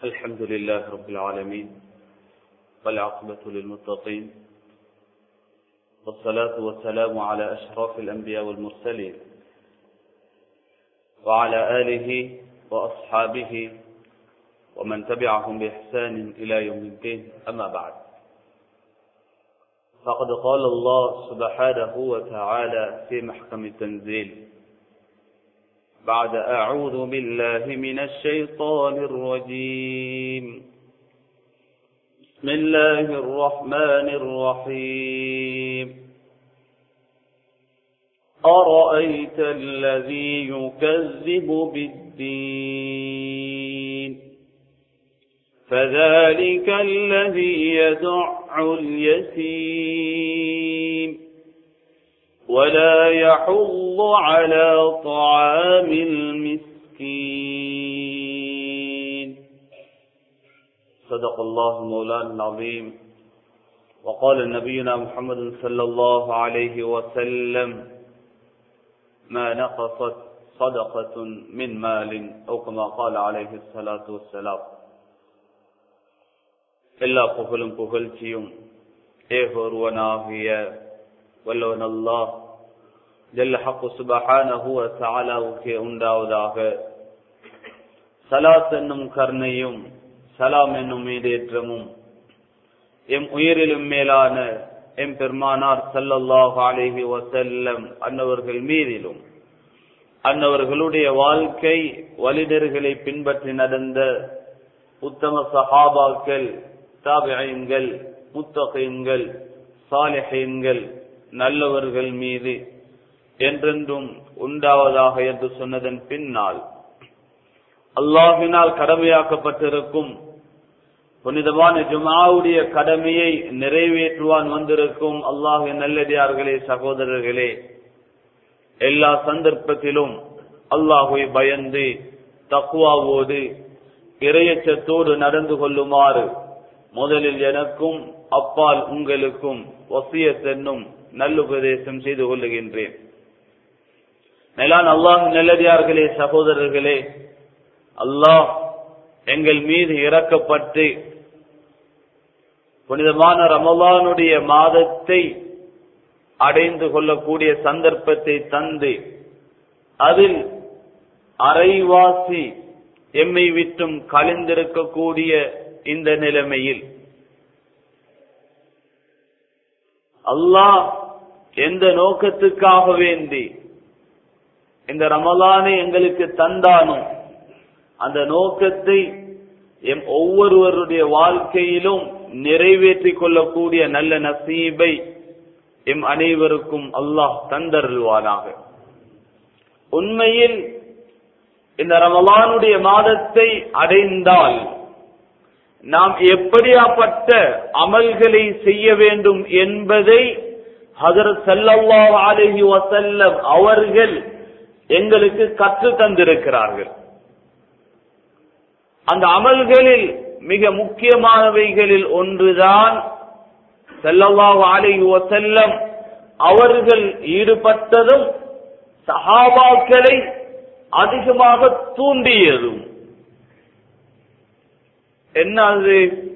الحمد لله رب العالمين والعاقبة للمتقين والصلاة والسلام على أشرف الأنبياء والمرسلين وعلى آله وأصحابه ومن تبعهم بإحسان إلى يوم الدين. أما بعد، فقد قال الله سبحانه وتعالى في محكم التنزيل بعد أعوذ بالله من الشيطان الرجيم بسم الله الرحمن الرحيم أرأيت الذي يكذب بالدين فذلك الذي يدع اليتيم ولا يحض على طعام المسكين. صدق الله مولانا العظيم. وقال نبينا محمد صلى الله عليه وسلم ما نقصت صدقة من مال أو كما قال عليه الصلاة والسلام. எல்லா புகழும் புகழ்ச்சியும் ஏகொருவனாகிய வல்லவன் அல்லாஹ் ஜல்ல ஹக்கு சுப்ஹானஹு வ தஆலாவுக்கே உண்டாவதாக. ஸலாத் என்னும் கருணையும் சலாம் என்னும் மீதேற்றமும் எம் உயிரிலும் மேலான எம் பெருமானார் ஸல்லல்லாஹு அலைஹி வஸல்லம் அன்னவர்கள் மீதிலும் அன்னவர்களுடைய வாழ்க்கை வழிநெறிகளை பின்பற்றி நடந்த உத்தம சஹாபாக்கள், தாபிஈன்கள், முத்தகீன்கள், சாலிஹீன்கள், நல்லவர்கள் மீது என்றென்றும் உண்டாவதாக என்று சொன்னதன் பின்னால் அல்லாஹ்வினால் கடமையாக்கப்பட்டிருக்கும் புனிதமான ஜும்ஆவுடைய கடமையை நிறைவேற்றுவான் வந்திருக்கும் அல்லாஹ்வின் நல்லடியார்களே, சகோதரர்களே, எல்லா சந்தர்ப்பத்திலும் அல்லாஹ்வை பயந்து தக்வாவோடு இறையச்சத்தோடு நடந்து கொள்ளுமாறு முதலில் எனக்கும் அப்பால் உங்களுக்கும் வசியத் என்னும் நல்லுபதேசம் செய்து கொள்ளுகின்றேன். மேலான அல்லாஹ் நல்லடியார்களே, சகோதரர்களே, அல்லாஹ் எங்கள் மீது இரக்கப்பட்டு புனிதமான ரமலானுடைய மாதத்தை அடைந்து கொள்ளக்கூடிய சந்தர்ப்பத்தை தந்து அதில் அரைவாசி எம்மை விட்டும் கழிந்திருக்கக்கூடிய இந்த நிலைமையில் அல்லாஹ் எந்த நோக்கத்துக்காக வேண்டி இந்த ரமலானை எங்களுக்கு தந்தானோ அந்த நோக்கத்தை எம் ஒவ்வொருவருடைய வாழ்க்கையிலும் நிறைவேற்றிக் கொள்ளக்கூடிய நல்ல நசீபை எம் அனைவருக்கும் அல்லாஹ் தந்தருள்வானாக. உண்மையில் இந்த ரமலானுடைய மாதத்தை அடைந்தால் நாம் எப்படியாப்பட்ட அமல்களை செய்ய வேண்டும் என்பதை ஹஜ்ரத் ஸல்லல்லாஹு அலைஹி வஸல்லம் அவர்கள் எங்களுக்கு கற்று தந்திருக்கிறார்கள். அந்த அமல்களில் மிக முக்கியமானவைகளில் ஒன்றுதான் ஸல்லல்லாஹு அலைஹி வஸல்லம் அவர்கள் ஈடுபட்டதும் சஹாபாக்களை அதிகமாக தூண்டியதும். என்னது?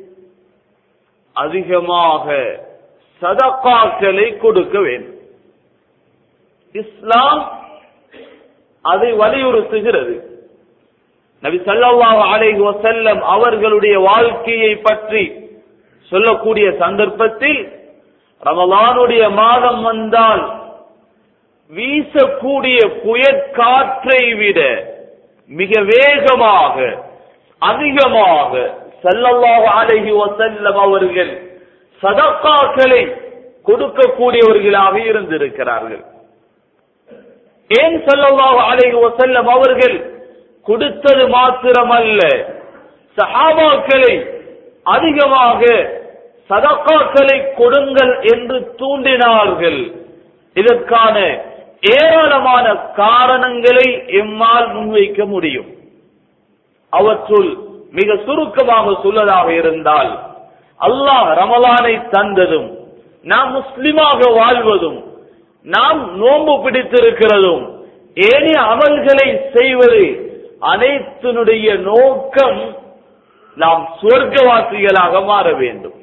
அதிகமாக சதகாக்களை கொடுக்க வேண்டும். இஸ்லாம் அதை வலியுறுத்துகிறது. நபி ஸல்லல்லாஹு அலைஹி வஸல்லம் அவர்களுடைய வாழ்க்கையை பற்றி சொல்லக்கூடிய சந்தர்ப்பத்தில் ரமலானுடைய மாதம் வந்தால் வீசக்கூடிய புயற்காற்றை விட மிக வேகமாக அதிகமாக ஸல்லல்லாஹு அலைஹி வஸல்லம் அவர்கள் சதகாக்களை கொடுக்கக்கூடியவர்களாக இருந்திருக்கிறார்கள். ஏன் ஸல்லல்லாஹு அலைஹி வஸல்லம் அவர்கள் கொடுத்தது மாத்திரமல்ல, சஹாபாக்களை அதிகமாக சதகாக்களை கொடுங்கள் என்று தூண்டினார்கள். இதற்கான ஏராளமான காரணங்களை எம்மால் முன்வைக்க முடியும். அவற்றுள் மிக சுருக்கமாக சொல்லதாக இருந்தால், அல்லாஹ் ரமலானை தந்ததும் நாம் முஸ்லிமாக வாழ்வதும் நாம் நோன்பு பிடித்திருக்கிறதும் ஏனைய அமல்களை செய்வது அனைத்தினுடைய நோக்கம் நாம் சுவர்க்கவாசிகளாக மாற வேண்டும்.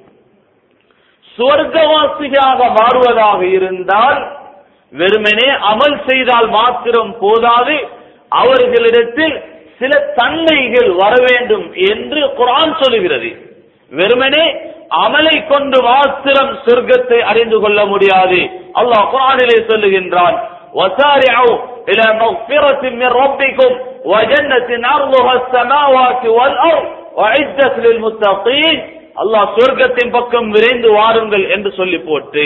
சுவர்க்கவாசிகளாக மாறுவதாக இருந்தால் வெறுமனே அமல் செய்தால் மாத்திரம் போதாது, அவர்களிடத்தில் சில தன்மைகள் வர வேண்டும் என்று குர்ஆன் சொல்லுகிறது. வெறுமனே அமலை கொண்டு மாத்திரம் சொர்க்கத்தை அறிந்து கொள்ள முடியாது. அல்லாஹ் குர்ஆனிலே சொல்லுகின்றான், وَسَارِعُوا إِلَى مَغْفِرَةٍ مِّن رَّبِّكُمْ وَجَنَّةٍ عَرْضُهَا السَّمَاوَاتُ وَالْأَرْضُ وَأُعِدَّتْ لِلْمُتَّقِينَ. அல்லாஹ் சொர்க்கத்தின் பக்கம் விரைந்து வாருங்கள் என்று சொல்லி போட்டு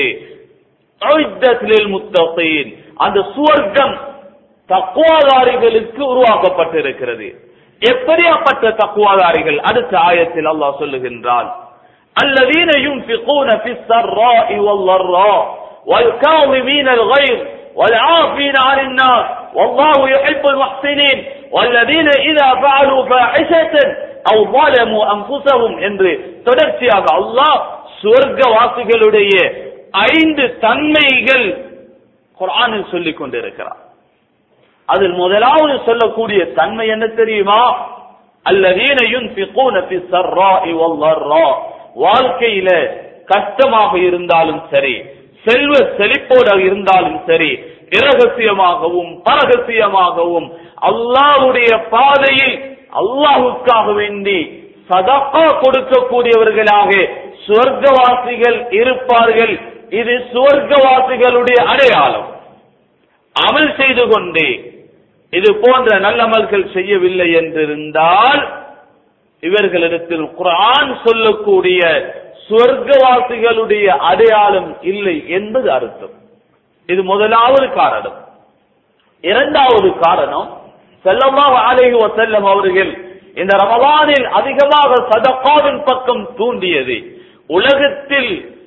உஇத்தத் லில்முத்தகீன், அந்த சுவர்க்கம் தக்வாதாரிகளுக்கு உருவாக்கப்பட்டிருக்கிறது. எப்படியாப்பட்ட தக்வாதாரிகள்? அடுத்த ஆயத்தில் அல்லாஹ் சொல்லுகின்றான், الذين ينفقون في السراء والضراء والكاظمين الغيظ والعافين عن الناس والله يحب المحسنين والذين إذا فعلوا فاحشة أو ظلموا أنفسهم என்று தொடர்ச்சியாக அல்லாஹ் சுவர்க்கவாசிகளுடைய 5 தன்மைகள் குர்ஆனில் சொல்லிக் கொண்டிருக்கிறார். அதில் முதலாவது சொல்லக்கூடிய தன்மை என்ன தெரியுமா? الذين ينفقون في السراء والضراء. வாழ்க்கையில கஷ்டமாக இருந்தாலும் சரி, செல்வ செழிப்போடு இருந்தாலும் சரி, இரகசியமாகவும் பரகசியமாகவும் அல்லாஹ்வுடைய பாதையில் அல்லாஹ்வுக்காக வேண்டி சதகா கொடுக்கக்கூடியவர்களாக சுவர்க்கவாசிகள் இருப்பார்கள். இது சுவர்க்கவாசிகளுடைய அடையாளம். அமல் செய்து கொண்டே இது போன்ற நல்லமல்கள் செய்யவில்லை என்றிருந்தால் இவர்களிடத்தில் குர்ஆன் சொல்லக்கூடிய சுவர்க்கவாசிகளுடைய அடையாளம் இல்லை என்பது அர்த்தம். இது முதலாவது காரணம். இரண்டாவது காரணம், ஸல்லல்லாஹு அலைஹி வஸல்லம் அவர்கள் இந்த ரமலானில் அதிகமாக சதகாவின் பக்கம் தூண்டியது. உலகத்தில்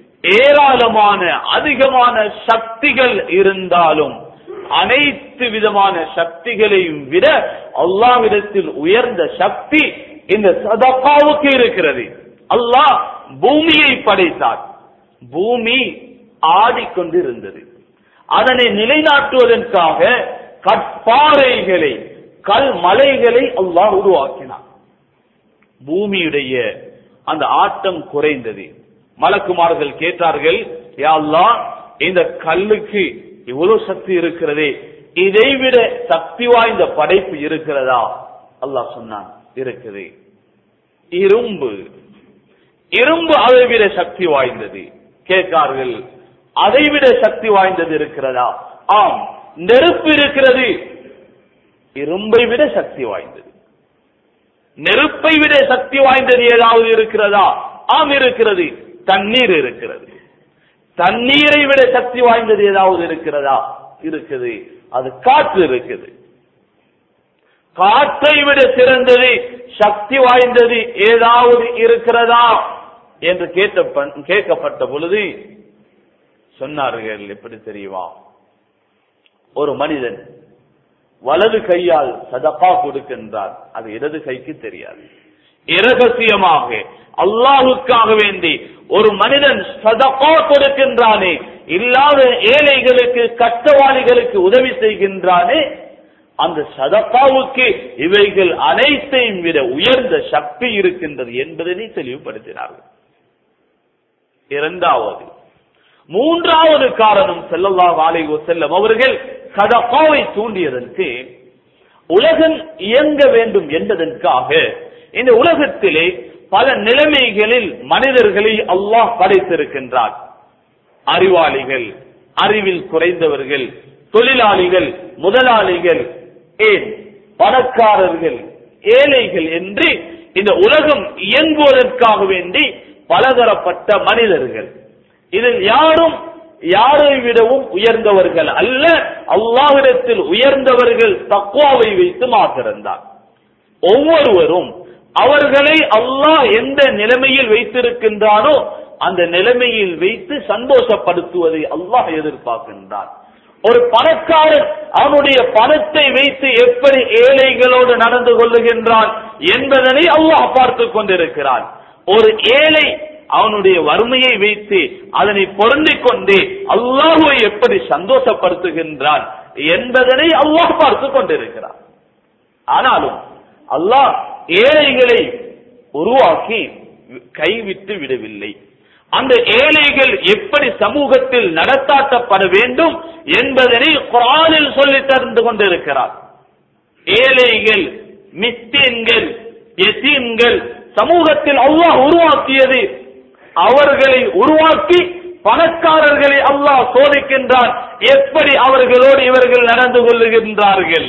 ஏராளமான அதிகமான சக்திகள் இருந்தாலும் அனைத்து விதமான சக்திகளையும் விட அல்லாஹ்விடத்தில் உயர்ந்த சக்தி இந்த சதகாவுக்கு இருக்கிறது. அல்லாஹ் பூமியை படைத்தார். பூமி ஆடிக்கொண்டிருந்தது. அதனை நிலைநாட்டுவதற்காக கற்பாறைகளை, கல் மலைகளை அல்லாஹ் உருவாக்கினார். பூமியுடைய அந்த ஆட்டம் குறைந்தது. மலக்குமார்கள் கேட்டார்கள், யா அல்லாஹ், இந்த கல்லுக்கு இவ்வளவு சக்தி இருக்கிறதே, இதைவிட சக்தி வாய்ந்த படைப்பு இருக்கிறதா? அல்லாஹ் சொன்னான், இருக்குது. இரும்பு அதைவிட சக்தி வாய்ந்தது. கேட்கார்கள், அதைவிட சக்தி வாய்ந்தது இருக்கிறதா? ஆம். நெருப்பு இருக்கிறது, இரும்பை விட சக்தி வாய்ந்தது. நெருப்பை விட சக்தி வாய்ந்தது ஏதாவது இருக்கிறதா? ஆம், இருக்கிறது. தண்ணீர் இருக்கிறது. தண்ணீரை விட சக்தி வாய்ந்தது ஏதாவது இருக்கிறதா? இருக்குது. அது காற்று இருக்குது. காற்றை விட சிறந்தது, சக்தி வாய்ந்தது ஏதாவது இருக்கிறதா என்று கேட்கப்பட்ட பொழுது சொன்னார்கள், எப்படி தெரியுமா? ஒரு மனிதன் வலது கையால் சதகா கொடுக்கின்றார், அது இடது கைக்கு தெரியாது. இரகசியமாக அல்லாஹ்வுக்காக வேண்டி ஒரு மனிதன் சதகா கொடுக்கின்றானே, இல்லாத ஏழைகளுக்கு கஷ்டவாளிகளுக்கு உதவி செய்கின்றானே, அந்த சதகாவுக்கு இவைகள் அனைத்தையும் விட உயர்ந்த சக்தி இருக்கின்றது என்பதனை தெளிவுபடுத்தினார்கள். மூன்றாவது காரணம், ஸல்லல்லாஹு அலைஹி வஸல்லம் அவர்கள் சதகாவை தூண்டியதற்கு உலகம் இயங்க வேண்டும் என்பதற்காக இந்த உலகத்திலே பல நிலைமைகளில் மனிதர்களை அல்லாஹ் படைத்திருக்கின்றார். அறிவாளிகள், அறிவில் குறைந்தவர்கள், தொழிலாளிகள், முதலாளிகள், ஏன் பணக்காரர்கள், ஏழைகள் என்று இந்த உலகம் இயங்குவதற்காக வேண்டி பலதரப்பட்ட மனிதர்கள். இதில் யாரும் யாரை விடவும் உயர்ந்தவர்கள் அல்ல. அல்லாஹ்விடத்தில் உயர்ந்தவர்கள் தக்வாவை வைத்து மாத்திருந்தார். ஒவ்வொருவரும் அவர்களை அல்லாஹ் எந்த நிலைமையில் வைத்திருக்கின்றானோ அந்த நிலைமையில் வைத்து சந்தோஷப்படுத்துவதை அல்லாஹ் எதிர்பார்க்கின்றான். ஒரு பணக்காரன் அவனுடைய பணத்தை வைத்து எப்படி ஏழைகளோடு நடந்து கொள்ளுகின்றான் என்பதனை அல்லாஹ் பார்த்து கொண்டிருக்கிறான். ஒரு ஏழை அவனுடைய வறுமையை வைத்து அதனை பொருந்திக் கொண்டே அல்லாஹ்வை எப்படி சந்தோஷப்படுத்துகின்றான் என்பதனை அல்லாஹ் பார்த்து கொண்டிருக்கிறான். ஆனாலும் அல்லாஹ் ஏழைகளை உருவாக்கி கைவிட்டு விடவில்லை. அந்த ஏழைகள் எப்படி சமூகத்தில் நடத்தாட்டப்பட வேண்டும் என்பதனை குர்ஆனில் சொல்லி தந்து கொண்டிருக்கிறார். ஏழைகள், மிஸ்கீன்கள், யதீம்கள் சமூகத்தில் அல்லாஹ் உருவாக்கியது. அவர்களை உருவாக்கி பணக்காரர்களை அல்லாஹ் சோதிக்கின்றான். எப்படி அவர்களோடு இவர்கள் நடந்து கொள்ளுகின்றார்கள்.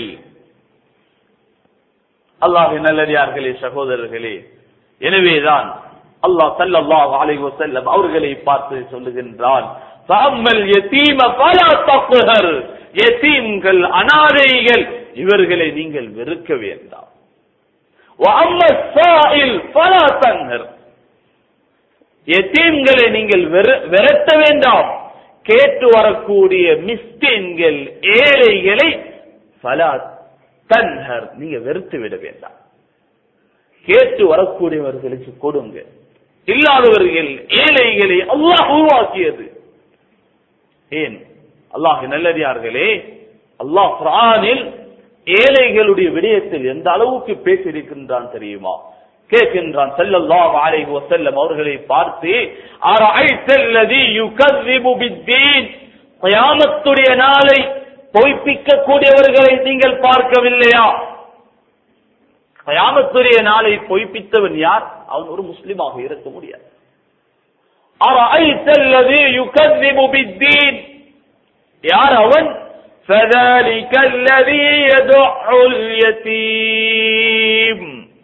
அல்லாஹ்வின் நல்லடியார்களே, சகோதரர்களே, எனவேதான் அல்லாஹ் ஸல்லல்லாஹு அலைஹி வஸல்லம் அவர்களை பார்த்து சொல்லுகின்றான், ஃபஅம்மல் யதீம ஃபலா தக்ஹர், யதீம்கள், அனாதைகள், இவர்களை நீங்கள் வெறுக்க வேண்டாம். வஅம்மஸ் ஸாயில் ஃபலா தன்ஹர், யதீம்களை நீங்கள் விரட்ட வேண்டாம். கேட்டு வரக்கூடிய மிஸ்கீன்கள், ஏழைகளை ஃபலா தன்ஹர், நீங்க வெறுத்து விட வேண்டாம். கேட்டு வரக்கூடியவர்களுக்கு கொடுங்க. இல்லாதவர்கள், ஏழைகளை அல்லாஹ் உருவாக்கியது. ஏன் அல்லாஹ்வின் நல்லடியார்களே, அல்லாஹ் குர்ஆனில் ஏழைகளுடைய விடயத்தில் எந்த அளவுக்கு பேசியிருக்கின்றான் தெரியுமா? கேட்கின்றான் ஸல்லல்லாஹு அலைஹி வஸல்லம் அவர்களை பார்த்து, அரஐத்தல்லதி யுகذிபு பித்தீன், கியாமத்துடைய நாளை பொய்ப்பிக்க கூடியவர்களை நீங்கள் பார்க்கவில்லையா? கியாமத்துடைய நாளை பொய்ப்பித்தவன் யார்? அவன் ஒரு முஸ்லிமாக இருக்க முடியாது. அரஐத்தல்லதி யுகذிபு பித்தீன், யார் அவன்? فذلك الذي يدع اليتيم,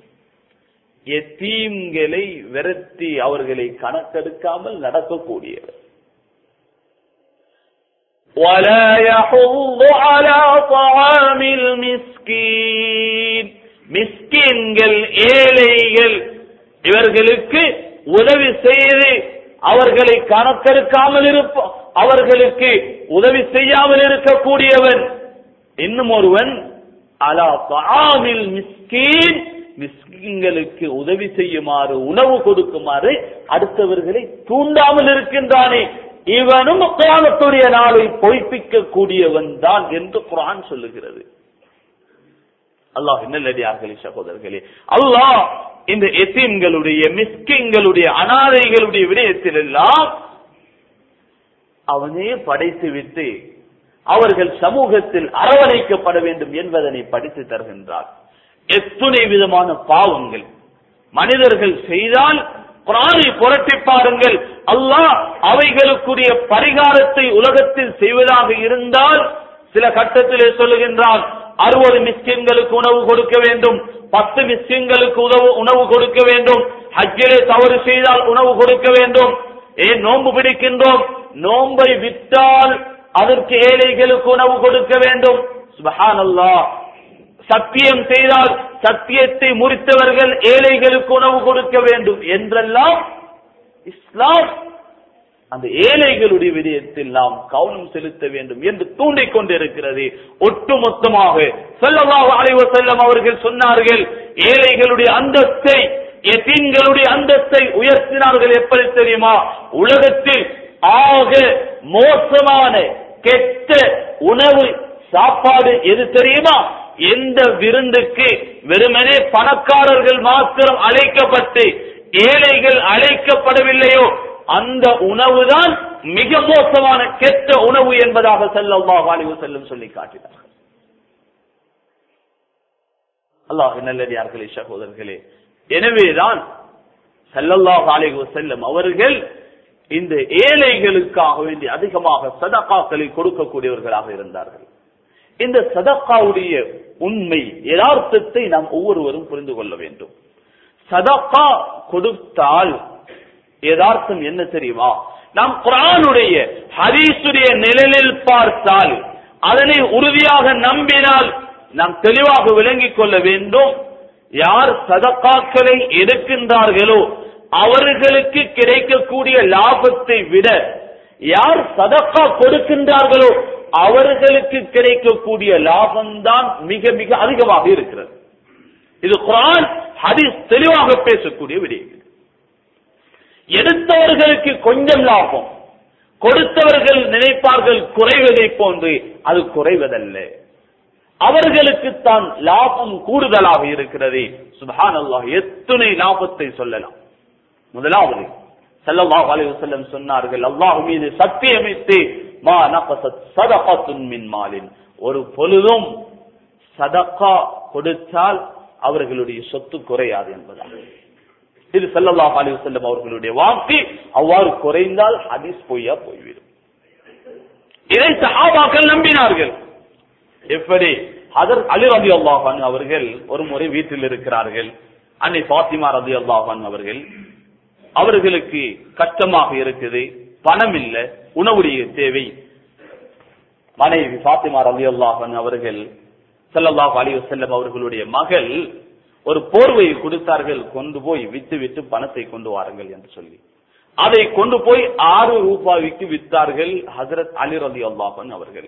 யதீம்களை விரட்டி அவர்களை கணக்கெடுக்காமல் நடக்கக்கூடியவர். ولا يحض على طعام المسكين, மிஸ்கீன்கள், ஏழைகள், இவர்களுக்கு உதவி செய்து அவர்களை கணக்கெடுக்காமல் அவர்களுக்கு உதவி செய்யாமல் இருக்கக்கூடியவன். இன்னும் ஒருவன் அலா தஆமில் மிஸ்கீன், மிஸ்கீன்களுக்கு உதவி செய்யுமாறு, உணவு கொடுக்குமாறு அடுத்தவர்களை தூண்டாமல் இருக்கின்றானே, இவனும் கியாமத்துடைய நாளை பொய்ப்பிக்க கூடியவன் தான் என்று குர்ஆன் சொல்லுகிறது. அல்லாஹ் நல்லடியார்களே, சகோதரர்களே, அல்லாஹ் இந்த யதீம்களுடைய, மிஸ்கீன்களுடைய, அனாதைகளுடைய விடயத்தில் எல்லாம் அவனே படைத்து விட்டு அவர்கள் சமூகத்தில் அரவணைக்கப்பட வேண்டும் என்பதனை படித்து தருகின்றார். எத்தனை விதமான பாவங்கள் மனிதர்கள் செய்தால் குர்ஆனை புரட்டி பாருங்கள். அல்லாஹ் அவைகளுக்குரிய பரிகாரத்தை உலகத்தில் செய்வதாக இருந்தால் சில கட்டத்திலே சொல்லுகின்றான், 60 மிஸ்கீன்களுக்கு உணவு கொடுக்க வேண்டும், 10 மிஸ்கீன்களுக்கு உணவு கொடுக்க வேண்டும், ஹஜ்ஜிலே தவறு செய்தால் உணவு கொடுக்க வேண்டும். ஏன் நோன்பு பிடிக்கின்றோம்? நோன்பை விட்டால் அதற்கு ஏழைகளுக்கு உணவு கொடுக்க வேண்டும். சுப்ஹானல்லாஹ். சத்தியம் செய்தால் சத்தியத்தை முறித்தவர்கள் ஏழைகளுக்கு உணவு கொடுக்க வேண்டும் என்றெல்லாம் இஸ்லாம் அந்த ஏழைகளுடைய விடயத்தில் நாம் கவனம் செலுத்த வேண்டும் என்று தூண்டிக் கொண்டிருக்கிறது. ஒட்டுமொத்தமாக ஸல்லல்லாஹு அலைஹி வஸல்லம் அவர்கள் சொன்னார்கள், ஏழைகளுடைய அந்தஸ்தை, யதீம்களுடைய அந்தஸ்தை உயர்த்தினார்கள். எப்படி தெரியுமா? உலகத்தில் ஆக மோசமான கெட்ட உணவு சாப்பாடு எது தெரியுமா? எந்த விருந்துக்கு வெறுமனே பணக்காரர்கள் மாத்திரம் அழைக்கப்பட்டு ஏழைகள் அழைக்கப்படவில்லையோ அந்த உணவுதான் மிக மோசமான கெட்ட உணவு என்பதாக ஸல்லல்லாஹு அலைஹி வஸல்லம் சொல்லி காட்டினார்கள். அல்லாஹ்வின் நல்லடியார்களே, சகோதரர்களே, எனவேதான் ஸல்லல்லாஹு அலைஹி வஸல்லம் அவர்கள் இந்த ஏழைகளுக்காக வேண்டி அதிகமாக சதகாக்களை கொடுக்கக்கூடியவர்களாக இருந்தார்கள். இந்த சதகாவுடைய உண்மை யதார்த்தத்தை நாம் ஒவ்வொருவரும் புரிந்து கொள்ள வேண்டும். சதகா கொடுத்தால் யதார்த்தம் என்ன தெரியுமா? நாம் குர்ஆனுடைய ஹதீஸுடைய நிழலில் பார்த்தால், அதனை உறுதியாக நம்பினால் நாம் தெளிவாக விளங்கிக் கொள்ள வேண்டும். யார் சதகாக்களை எடுக்கின்றார்களோ அவர்களுக்கு கிடைக்கக்கூடிய லாபத்தை விட யார் சதகா கொடுக்கின்றார்களோ அவர்களுக்கு கிடைக்கக்கூடிய லாபம்தான் மிக மிக அதிகமாக இருக்கிறது. இது குர்ஆன் ஹதீஸ் தெளிவாக பேசக்கூடிய விடயம். எடுத்தவர்களுக்கு கொஞ்சம் லாபம், கொடுத்தவர்கள் நினைப்பார்கள் குறைவதை போன்று, அது குறைவதல்ல. அவர்களுக்கு தான் லாபம் கூடுதலாக இருக்கிறது. சுப்ஹானல்லாஹ், எத்தனை லாபத்தை சொல்லலாம். முதலாவது ஸல்லல்லாஹு அலைஹி வஸல்லம் சொன்னார்கள், அல்லாஹ் மீது சத்தியமிட்டு, மா நகஸத் ஸதகத்துன் மின் மாலின், ஒரு பொழுதும் சதகா கொடுத்தால் அவர்களுடைய சொத்து குறையாது என்பதாக. இது ஸல்லல்லாஹு அலைஹி வஸல்லம் அவர்களுடைய வாக்கு. அவ்வாறு குறைந்தால் ஹதீஸ் பொய்யா போய்விடும். இதை சஹாபாக்கள் நம்பினார்கள். எப்படி? ஹஜ்ரத் அலி ரலியல்லாஹு அன்ஹு அவர்கள் ஒரு முறை வீட்டில் இருக்கிறார்கள். அன்னை ஃபாத்திமா ரலியல்லாஹு அன்ஹா அவர்களுக்கு கஷ்டமாக இருக்குது, பணம் இல்ல, உணவுடைய தேவை. மனைவி ஃபாத்திமா ரலியல்லாஹு அன்ஹா அவர்கள் ஸல்லல்லாஹு அலைஹி வஸல்லம் அவர்களுடைய மகள் ஒரு போர்வையை கொடுத்தார்கள், கொண்டு போய் வித்து பணத்தை கொண்டு வாருங்கள் என்று சொல்லி அதை கொண்டு போய் 6 ரூபாய்க்கு வித்தார்கள். ஹஜ்ரத் அலி ரலியல்லாஹு அன்ஹு அவர்கள்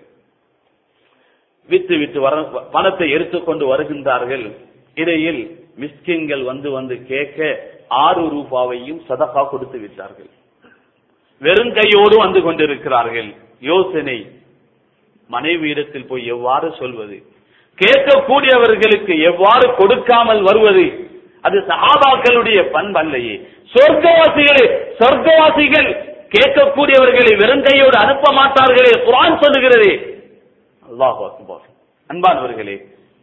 வித்து பணத்தை எடுத்துக்கொண்டு வருகின்றார்கள். இடையில் மிஸ்கின்கள் வந்து கேட்க 6 ரூபாயையும் சதகா கொடுத்து விட்டார்கள். வெறும் கையோடு வந்து கொண்டிருக்கிறார்கள். யோசனை, மனைவியிடத்தில் போய் எவ்வாறு சொல்வது, கேட்கக்கூடியவர்களுக்கு எவ்வாறு கொடுக்காமல் வருவது? அது சஹாபாக்களுடைய பண்பல்லையே. சொர்க்கவாசிகள் கேட்கக்கூடியவர்களை வெறுங்கையோடு அனுப்ப மாட்டார்களே, குர்ஆன் சொல்லுகிறதே. அல்லாஹு அக்பர். அன்பானவர்களே,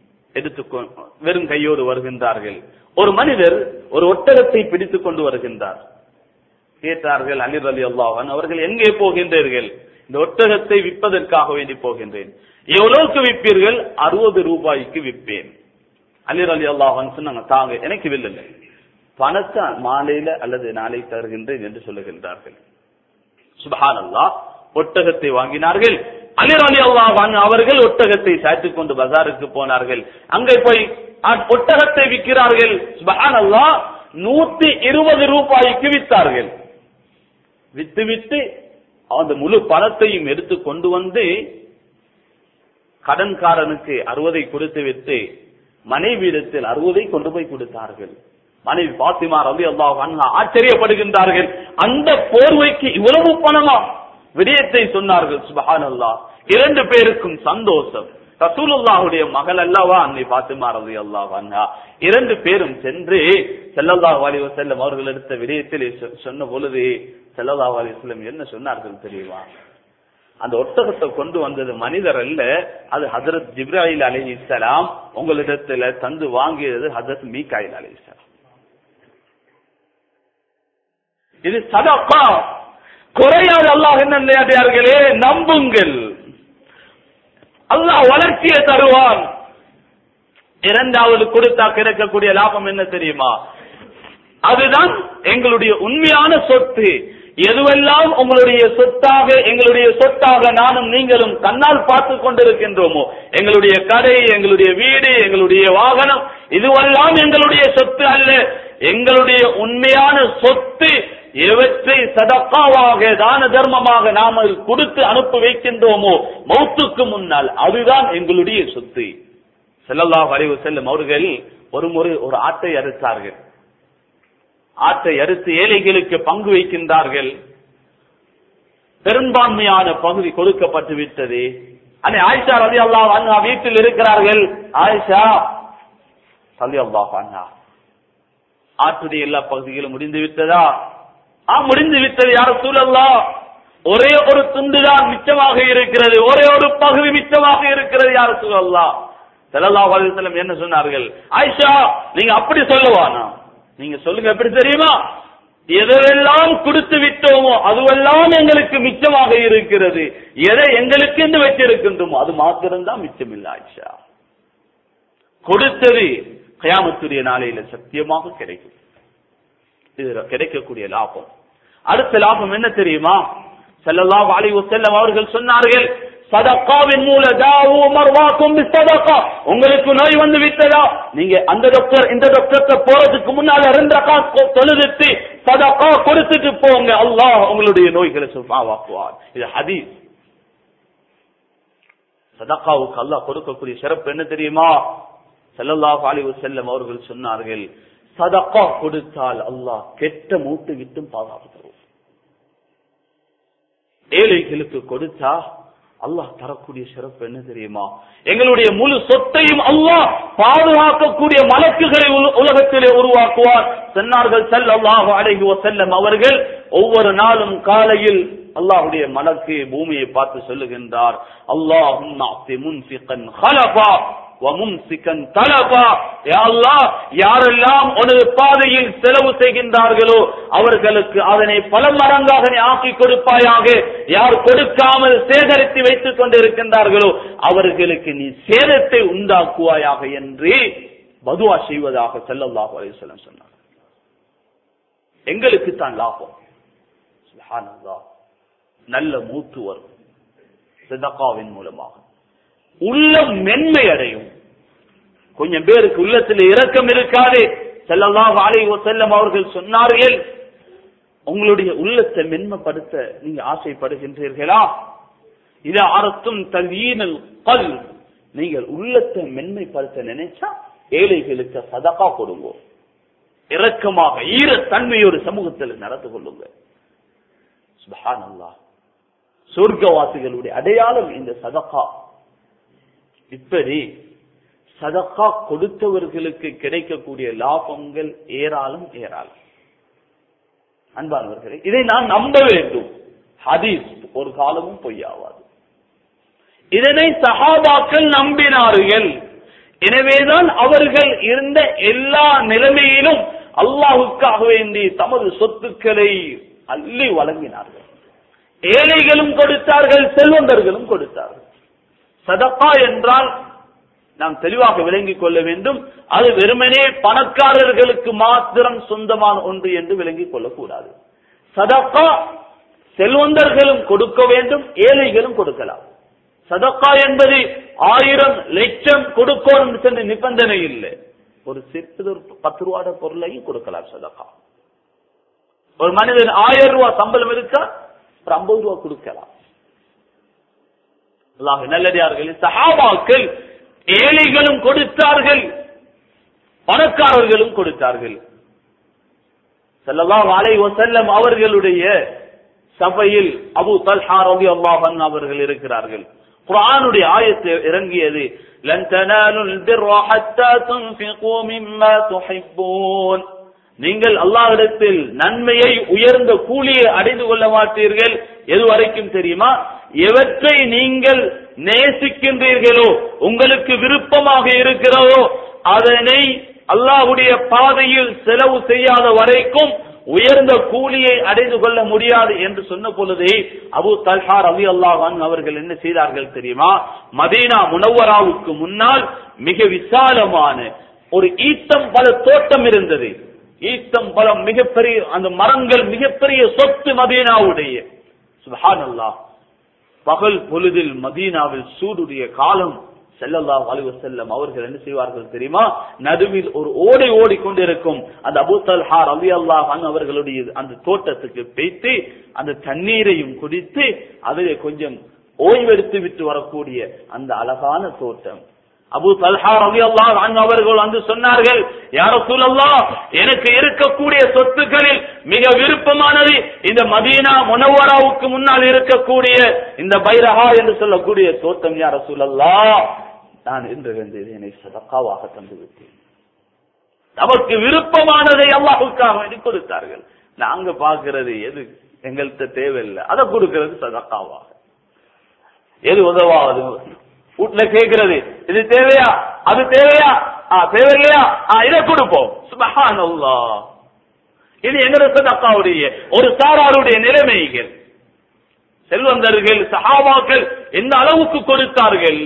வெறும் கையோடு வருகின்றார்கள். ஒரு மனிதர் ஒரு ஒட்டகத்தை பிடித்துக் கொண்டு வருகின்றார். கேட்டார்கள் அலி ரலியல்லாஹு அன்ஹு அவர்கள், எங்கே போகின்றீர்கள்? இந்த ஒட்டகத்தை விற்பதற்காக வேண்டி போகின்றேன். எவ்வளவுக்கு விற்பீர்கள்? 60 ரூபாய்க்கு விற்பேன். அலி ரலியல்லாஹு அன்ஹு சொன்னாங்க, தாங்க, எனக்கு வில்லை, பணத்தை மாலையில அல்லது நாளை தருகின்றேன் என்று சொல்லுகின்றார்கள். சுப்ஹானல்லாஹ். ஒட்டகத்தை வாங்கினார்கள். அலி ரலியல்லாஹு அன்ஹு அவர்கள் ஒட்டகத்தை சாய்த்துக் கொண்டு பஜாருக்கு போனார்கள். அங்கே போய் ஒட்டகத்தை விற்கிறார்கள். சுப்ஹானல்லாஹ், 120 ரூபாய்க்கு வித்தார்கள். வித்து அந்த முழு பணத்தையும் எடுத்து கொண்டு வந்து கடன்காரனுக்கு 60 கொடுத்து விட்டு மனைவியிடத்தில் 60 கொண்டு போய் கொடுத்தார்கள். மனைவி ஃபாத்திமா ரலியல்லாஹு அன்ஹா ஆச்சரியப்படுகின்றார்கள். அந்த போர்வைக்கு இவ்வளவு பணமா? விடயத்தை சொன்னார்கள். சுப்ஹானல்லாஹ். 2 பேருக்கும் சந்தோஷம். ரசூலுல்லாஹுடைய மகள் அல்லவா அன்னை ஃபாத்திமா ரலியல்லாஹு அன்ஹா. 2 பேரும் சென்று ஸல்லல்லாஹு அலைஹி வஸல்லம் அவர்கள் எடுத்த விடயத்தில் சொன்ன பொழுது ஸல்லல்லாஹு அலைஹி வஸல்லம் என்ன சொன்னார்கள் தெரியுமா? அந்த ஒட்டகத்தை கொண்டு வந்தது மனிதர் அல்ல, அது ஹஜ்ரத் ஜிப்ராயில் அலைஹிஸ்ஸலாம் உங்களிடத்துல தந்து வாங்கியது ஹஜ்ரத் மீகாயில் அலைஹிஸ்ஸலாம். இது சதகா, குறையாத. அல்லாஹ் என்ன நினைக்கிறார்களே, நம்புங்கள், அல்லாஹ் வளர்ச்சியை தருவான். 2வது கொடுத்தா கிடைக்கக்கூடிய லாபம் என்ன தெரியுமா? அதுதான் எங்களுடைய உண்மையான சொத்து. எதுவெல்லாம் உங்களுடைய சொத்தாக, எங்களுடைய சொத்தாக நானும் நீங்களும் கண்ணால் பார்த்து கொண்டிருக்கின்றோமோ, எங்களுடைய கடை, எங்களுடைய வீடு, எங்களுடைய வாகனம், இதுவெல்லாம் எங்களுடைய சொத்து அல்ல. எங்களுடைய உண்மையான சொத்து எவற்றை சதகாவாக, தான தர்மமாக நாம கொடுத்து அனுப்பி வைக்கின்றோமோ மௌத்துக்கு முன்னால், அதுதான் எங்களுடைய சொத்து. ஸல்லல்லாஹு அலைஹி வஸல்லம் அவர்கள் ஒரு முறை ஒரு ஆட்டை அறுத்தார்கள். ஆட்டை அறுத்து ஏழைகளுக்கு பங்கு வைக்கின்றார்கள். பெரும்பான்மையான பகுதி கொடுக்கப்பட்டு விட்டது. அன்னை ஆயிஷா ரலியல்லாஹு அன்ஹா வீட்டில் இருக்கிறார்கள். ஆயிஷா ரலியல்லாஹு அன்ஹா, ஆட்டுடைய எல்லா பகுதிகளும் முடிந்து விட்டதா? முடிந்து விட்டது யா ரசூலல்லாஹ், ஒரே ஒரு துண்டுதான் மிச்சமாக இருக்கிறது, ஒரே ஒரு பகுதி மிச்சமாக இருக்கிறது யா ரசூலல்லாஹ். ஸல்லல்லாஹு அலைஹி வஸல்லம் என்ன சொன்னார்கள்? ஆயிஷா, நீங்க அப்படி சொல்லவானா, நீங்க சொல்லுங்க, எப்படி தெரியுமா? எதெல்லாம் கொடுத்து விட்டோமோ அதுவெல்லாம் எங்களுக்கு மிச்சமாக இருக்கிறது. எதை எங்களுக்கு என்று வச்சிருக்கின்றோமோ அது மாத்திரம்தான் மிச்சம் இல்லை ஆயிஷா. கொடுத்தது கியாமத்துடைய நாளையில சத்தியமாக கிடைக்கும். இது கிடைக்கக்கூடிய லாபம். அடுத்த லாபம் என்ன தெரியுமா? ஸல்லல்லாஹு அலைஹி வஸல்லம் அவர்கள் சொன்னார்கள், சதகாவின் மூல தாவு மர்வாக்கும் பிஸ்ஸதகா. உங்களுக்கு நோய் வந்து விட்டதா, நீங்க அந்த டாக்டர் இந்த டாக்டர்ட்ட போறதுக்கு முன்னால 2 ரக்காத் தொழுதுட்டு சதகா கொடுத்துட்டு போங்க, அல்லாஹ் உங்களுடைய நோய்களை சுஃபாவாக்குவார். இது ஹதீஸ். சதகாவுக்கு அல்லாஹ் கொடுக்கக்கூடிய சிறப்பு என்ன தெரியுமா? ஸல்லல்லாஹு அலைஹி வஸல்லம் அவர்கள் சொன்னார்கள், சதகா கொடுத்தால் அல்லாஹ் கெட்ட மூட்டு விட்டும் பாதுகாப்பு தருவார். ஏழைகளுக்கு கொடுத்தா அல்லாஹ் தரக்கூடிய சிறப்பு என்ன தெரியுமா? எங்களுடைய முழு சொத்தையும் அல்லாஹ் பாதுகாக்கக்கூடிய மலக்குகளை உலகத்திலே உருவாக்குவார். சொன்னார்கள் ஸல்லல்லாஹு அலைஹி வஸல்லம் அவர்கள், ஒவ்வொரு நாளும் காலையில் அல்லாஹ்வுடைய மலக்கு பூமியை பார்த்து சொல்லுகின்றார், அல்லாஹும்ம அத்தி முன்ஃபிகன் ஹலஃபா வ மும்சிகன் தலஃபா. யா அல்லாஹ், யாரெல்லாம் உனது பாதையில் செலவு செய்கின்றார்களோ அவர்களுக்கு அதனை பல மடங்காக நீ ஆக்கி கொடுப்பாயாக. யார் கொடுக்காமல் சேகரித்து வைத்துக் கொண்டிருக்கின்றார்களோ அவர்களுக்கு நீ சேதத்தை உண்டாக்குவாயாக என்று பதுவா செய்வதாக ஸல்லல்லாஹு அலைஹி வஸல்லம் சொன்னார். எங்களுக்கு தான் லாபம். சுப்ஹானல்லாஹ். நல்ல மூத்து வரும் சதகாவின் மூலமாக. உள்ளம் மென்மை அடையும். கொஞ்சம் பேருக்கு உள்ளத்தில் இரக்கம் இருக்காது. ஸல்லல்லாஹு அலைஹி வஸல்லம் அவர்கள் சொன்னார்கள், உங்களுடைய உள்ளத்தை மென்மைப்படுத்த நீங்க ஆசைப்படுகின்றீர்களா? இதா அரத்தும் தல்யீனல் கல்ப், நீங்கள் உள்ளத்தை மென்மைப்படுத்த நினைச்சா ஏழைகளுக்கு சதகா கொடுங்க. இரக்கமாக ஈரத்தன்மையோடு சமூகத்தில் நடந்து கொள்ளுங்க. சுப்ஹானல்லாஹ். சொர்க்கவாசிகளுடைய அடையாளம் இந்த சதகா. இப்படி சதகா கொடுத்தவர்களுக்கு கிடைக்கக்கூடிய லாபங்கள் ஏராளம் ஏராளம். அன்பானவர்களே, இதை நான் நம்ப வேண்டும். ஹதீஸ் ஒரு காலமும் பொய்யாவாது. இதனை சஹாபாக்கள் நம்பினார்கள். எனவேதான் அவர்கள் இருந்த எல்லா நிலைமையிலும் அல்லாஹ்வுக்காக வேண்டி தமது சொத்துக்களை அள்ளி வழங்கினார்கள். ஏழைகளும் கொடுத்தார்கள், செல்வந்தர்களும் கொடுத்தார்கள். சதகா என்றால் நாம் தெளிவாக விளங்கிக் கொள்ள வேண்டும், அது வெறுமனே பணக்காரர்களுக்கு மாத்திரம் சொந்தமான ஒன்று என்று விளங்கிக் கொள்ளக்கூடாது. சதகா செல்வந்தர்களும் கொடுக்க வேண்டும், ஏழைகளும் கொடுக்கலாம். சதகா என்பது 1000 லட்சம் கொடுக்கணும் என்ற நிபந்தனை இல்லை. ஒரு சிறிது 10 ரூபாய் பொருளையும் கொடுக்கலாம் சதகா. ஒரு மனிதன் 1000 ரூபாய் சம்பளம் இருக்கா, ஒரு 50 ரூபாய் கொடுக்கலாம். அல்லாஹ் நல்லடியார்கள், சஹாபாக்கள் ஏழைகளும் கொடுத்தார்கள், பணக்காரர்களும் கொடுத்தார்கள். ஸல்லல்லாஹு அலைஹி வஸல்லம் அவர்களுடைய சபையில் அபூ தல்ஹா ரலியல்லாஹு அன்ஹு அவர்கள் இருக்கிறார்கள். குர்ஆனுடைய ஆயத்து இறங்கியது, லன் தனாலுல் பிர்ர ஹத்தா துன்ஃபிகு மிம்மா துஹிப்பூன். நீங்கள் அல்லாஹ்விடத்தில் நன்மையை உயர்ந்த கூலியை அடைந்து கொள்ள மாட்டீர்கள் எதுவரைக்கும் தெரியுமா? எவற்றை நீங்கள் நேசிக்கின்றீர்களோ, உங்களுக்கு விருப்பமாக இருக்கிறதோ அதனை அல்லாஹ்வுடைய பாதையில் செலவு செய்யாத வரைக்கும் உயர்ந்த கூலியை அடைந்து கொள்ள முடியாது என்று சொன்ன பொழுது அபூ தல்ஹா ரலியல்லாஹு அன்ஹு அவர்கள் என்ன செய்தார்கள் தெரியுமா? மதீனா முனவ்வராவுக்கு முன்னால் மிக விசாலமான ஒரு ஈத்தம் பல தோட்டம் இருந்தது. ஈத்தம் பழம் மிகப்பெரிய, அந்த மரங்கள் மிகப்பெரிய சொத்து மதீனாவுடைய. சுப்ஹானல்லாஹ். பகல் பொழுதில் மதீனாவில் சூடுடைய காலம். ஸல்லல்லாஹு அலைஹி வஸல்லம் அவர்கள் என்ன செய்வார்கள் தெரியுமா? நடுவில் ஒரு ஓடை ஓடிக்கொண்டிருக்கும். அந்த அபூ தல்ஹா ரலியல்லாஹு அன்ஹு அவர்களுடைய அந்த தோட்டத்துக்கு போய்த்து அந்த தண்ணீரையும் குடித்து அதிலே கொஞ்சம் ஓய்வெடுத்து விட்டு வரக்கூடிய அந்த அழகான தோட்டம். அபூ தல்ஹா ரலியல்லாஹு அன்ஹு அவர்கள் வந்து சொன்னார்கள், யா ரசூலல்லாஹ், எனக்கு இருக்கக்கூடிய சொத்துக்களில் மிக விருப்பமானது இந்த மதீனா முனவ்வராவுக்கு முன்னால் இருக்கக்கூடிய இந்த பைரஹா என்று சொல்லக்கூடிய தோட்டம். யா ரசூலல்லாஹ், நான் இன்று இதனை சதகாவாக தந்து விட்டேன். நமக்கு விருப்பமானதை அல்லாஹ்வுக்காக வேண்டி கொடுத்தார்கள். நாங்க பார்க்கிறது எது எங்கள்கிட்ட தேவையில்லை, அதை கொடுக்கிறது சதகாவாக. எது உதவாது வீட்டுல கேட்கிறது, இது தேவையா, அது தேவையா, தேவையில்லையா, இதை கொடுப்போம். சுப்ஹானல்லாஹ். இது எங்கட சதகாவுடைய ஒரு சாராருடைய நிலைமைகள். செல்வந்தர்கள் சஹாபாக்கள் எந்த அளவுக்கு கொடுத்தார்கள்.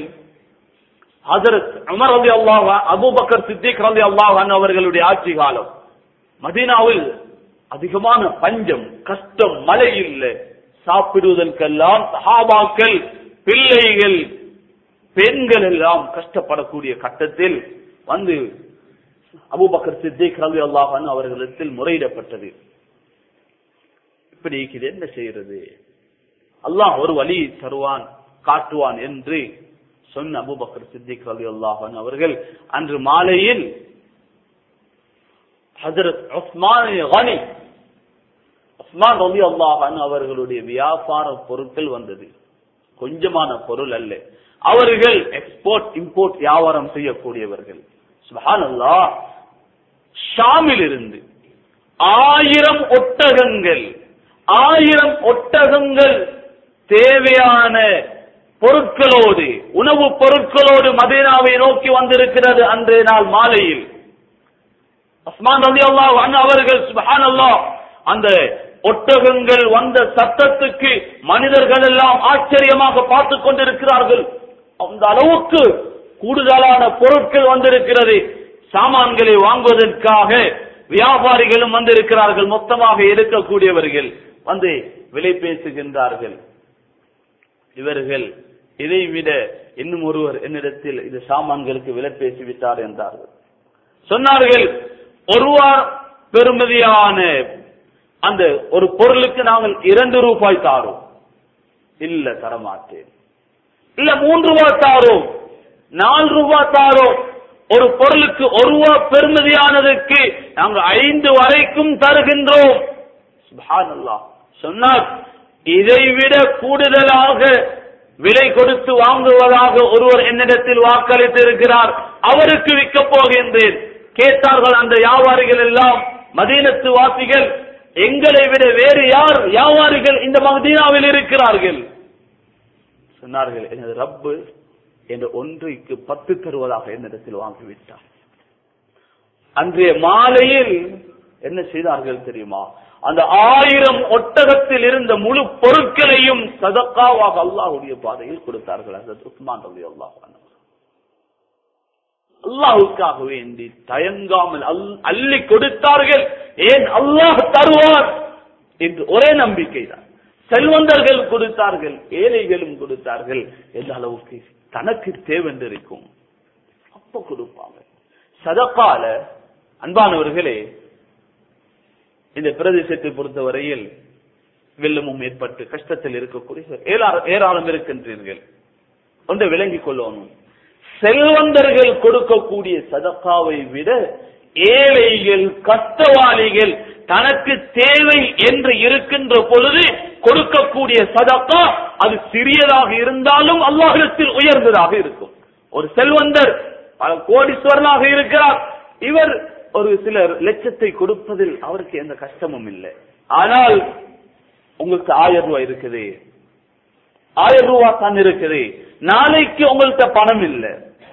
ஹஜ்ரத் உமர் ரலியல்லாஹு அன்ஹு, அபூபக்கர் சித்திக் ரலியல்லாஹு அன்ஹு அவர்களுடைய ஆட்சி காலம். மதீனாவில் அதிகமான பஞ்சம், கஷ்டம், மழை இல்லை. சாப்பிடுவதற்கெல்லாம் சஹாபாக்கள், பிள்ளைகள், பெண்கள் எல்லாம் கஷ்டப்படக்கூடிய கட்டத்தில் வந்து அபூபக்கர் சித்திக் ரலியல்லாஹு அன்ஹு அவர்களிடத்தில் முறையிடப்பட்டது. இப்படி என்ன செய்யறது, அல்லாஹ் ஒரு வழி தருவான் காட்டுவான் என்று சொன்ன அபூபக்கர் சித்திக் ரலியல்லாஹு அன்ஹு அவர்கள் அன்று மாலையில் ஹஜ்ரத் உஸ்மான் கனி, உஸ்மான் ரலியல்லாஹு அன்ஹு அவர்களுடைய வியாபார பொருட்கள் வந்தது. கொஞ்சமான பொருள் அல்ல. அவர்கள் எக்ஸ்போர்ட் இம்போர்ட் வியாபாரம் செய்யக்கூடியவர்கள். சுப்ஹானல்லாஹ், ஷாமில் இருந்து 1000 ஒட்டகங்கள் தேவையான பொருட்களோடு, உணவுப் பொருட்களோடு மதீனாவை நோக்கி வந்திருக்கிறது. அன்றைய நாள் மாலையில் உஸ்மான் ரலியல்லாஹு அன்ஹு அவர்கள் சுப்ஹானல்லாஹ், அந்த ஒட்டகங்கள் வந்த சத்தத்துக்கு மனிதர்கள் எல்லாம் ஆச்சரியமாக பார்த்துக் கொண்டிருக்கிறார்கள். அந்த அளவுக்கு கூடுதலான பொருட்கள் வந்திருக்கிறது. சாமான்களை வாங்குவதற்காக வியாபாரிகளும் வந்திருக்கிறார்கள். மொத்தமாக எடுக்கக்கூடியவர்கள் வந்து விலை பேசுகின்றார்கள். இவர்கள் இதைவிட இன்னும் ஒருவர் என்னிடத்தில் இது சாமான்களுக்கு விலை பேசிவிட்டார் என்றார்கள். சொன்னார்கள், ₹1 பெறுமதியான அந்த ஒரு பொருளுக்கு நாங்கள் ₹2 தாரோம். இல்ல, தரமாட்டேன். இல்ல, ₹3 தாரோம், ₹4 தாரோம். ஒரு பொருளுக்கு ₹1 பெறுமதியானதுக்கு நாங்கள் 5 வரைக்கும் தருகின்றோம். சுப்ஹானல்லாஹ். சொன்னார், இதைவிட கூடுதலாக விலை கொடுத்து வாங்குவதாக ஒருவர் என்னிடத்தில் வாக்களித்து இருக்கிறார், அவருக்கு விற்கப் போகின்றேன். கேட்டார்கள் அந்த வியாபாரிகள் எல்லாம், மதீனத்து வாசிகள், எங்களை விட வேறு யார் வியாபாரிகள் இந்த மதீனாவில் இருக்கிறார்கள்? சொன்னார்கள், எனது ரப்பு என்ற ஒன்றுக்கு 10 தருவதாக என்னிடத்தில் வாங்கிவிட்டார். அன்றைய மாலையில் என்ன செய்தார்கள் தெரியுமா? அந்த 1000 ஒட்டகத்தில் இருந்த முழு பொருட்களையும் சதக்காவாக அல்லாஹ்வுடைய பாதையில் கொடுத்தார்கள். ஹஜ்ரத் உஸ்மான் ரலியல்லாஹு அன்ஹு அல்லாஹ்வுக்காக வேண்டி தயங்காமல் அள்ளி கொடுத்தார்கள். ஏன்? அல்லாஹ் தருவார் என்று ஒரே நம்பிக்கை தான். செல்வந்தர்கள் கொடுத்தார்கள், ஏழைகளும் கொடுத்தார்கள். எந்த அளவுக்கு தனக்கு தேவென்றிருக்கும் அப்ப கொடுப்பாங்க. சதக்கால அன்பானவர்களே, இந்த பிரதேசத்தை பொறுத்தவரையில் வெள்ளமும் ஏற்பட்டு கஷ்டத்தில் இருக்கக்கூடிய ஏராளம் இருக்கின்றீர்கள். ஒன்றை விளங்கிக் கொள்ளணும், செல்வந்தர்கள் கொடுக்கக்கூடிய சதக்காவை விட ஏழைகள், கஷ்டவாளிகள், தனக்கு தேவை என்று இருக்கின்ற பொழுது கொடுக்கக்கூடிய சதக்கா அது சிறியதாக இருந்தாலும் அல்லாஹ்விடத்தில் உயர்ந்ததாக இருக்கும். ஒரு செல்வந்தர் பல கோடீஸ்வரனாக இருக்கிறார், இவர் ஒரு சிலர் லட்சத்தை கொடுப்பதில் அவருக்கு எந்த கஷ்டமும் இல்லை. ஆனால் உங்களுக்கு ₹1000 இருக்குது, ₹1000 தான் இருக்குது, நாளைக்கு உங்கள்கிட்ட பணம் இல்லை,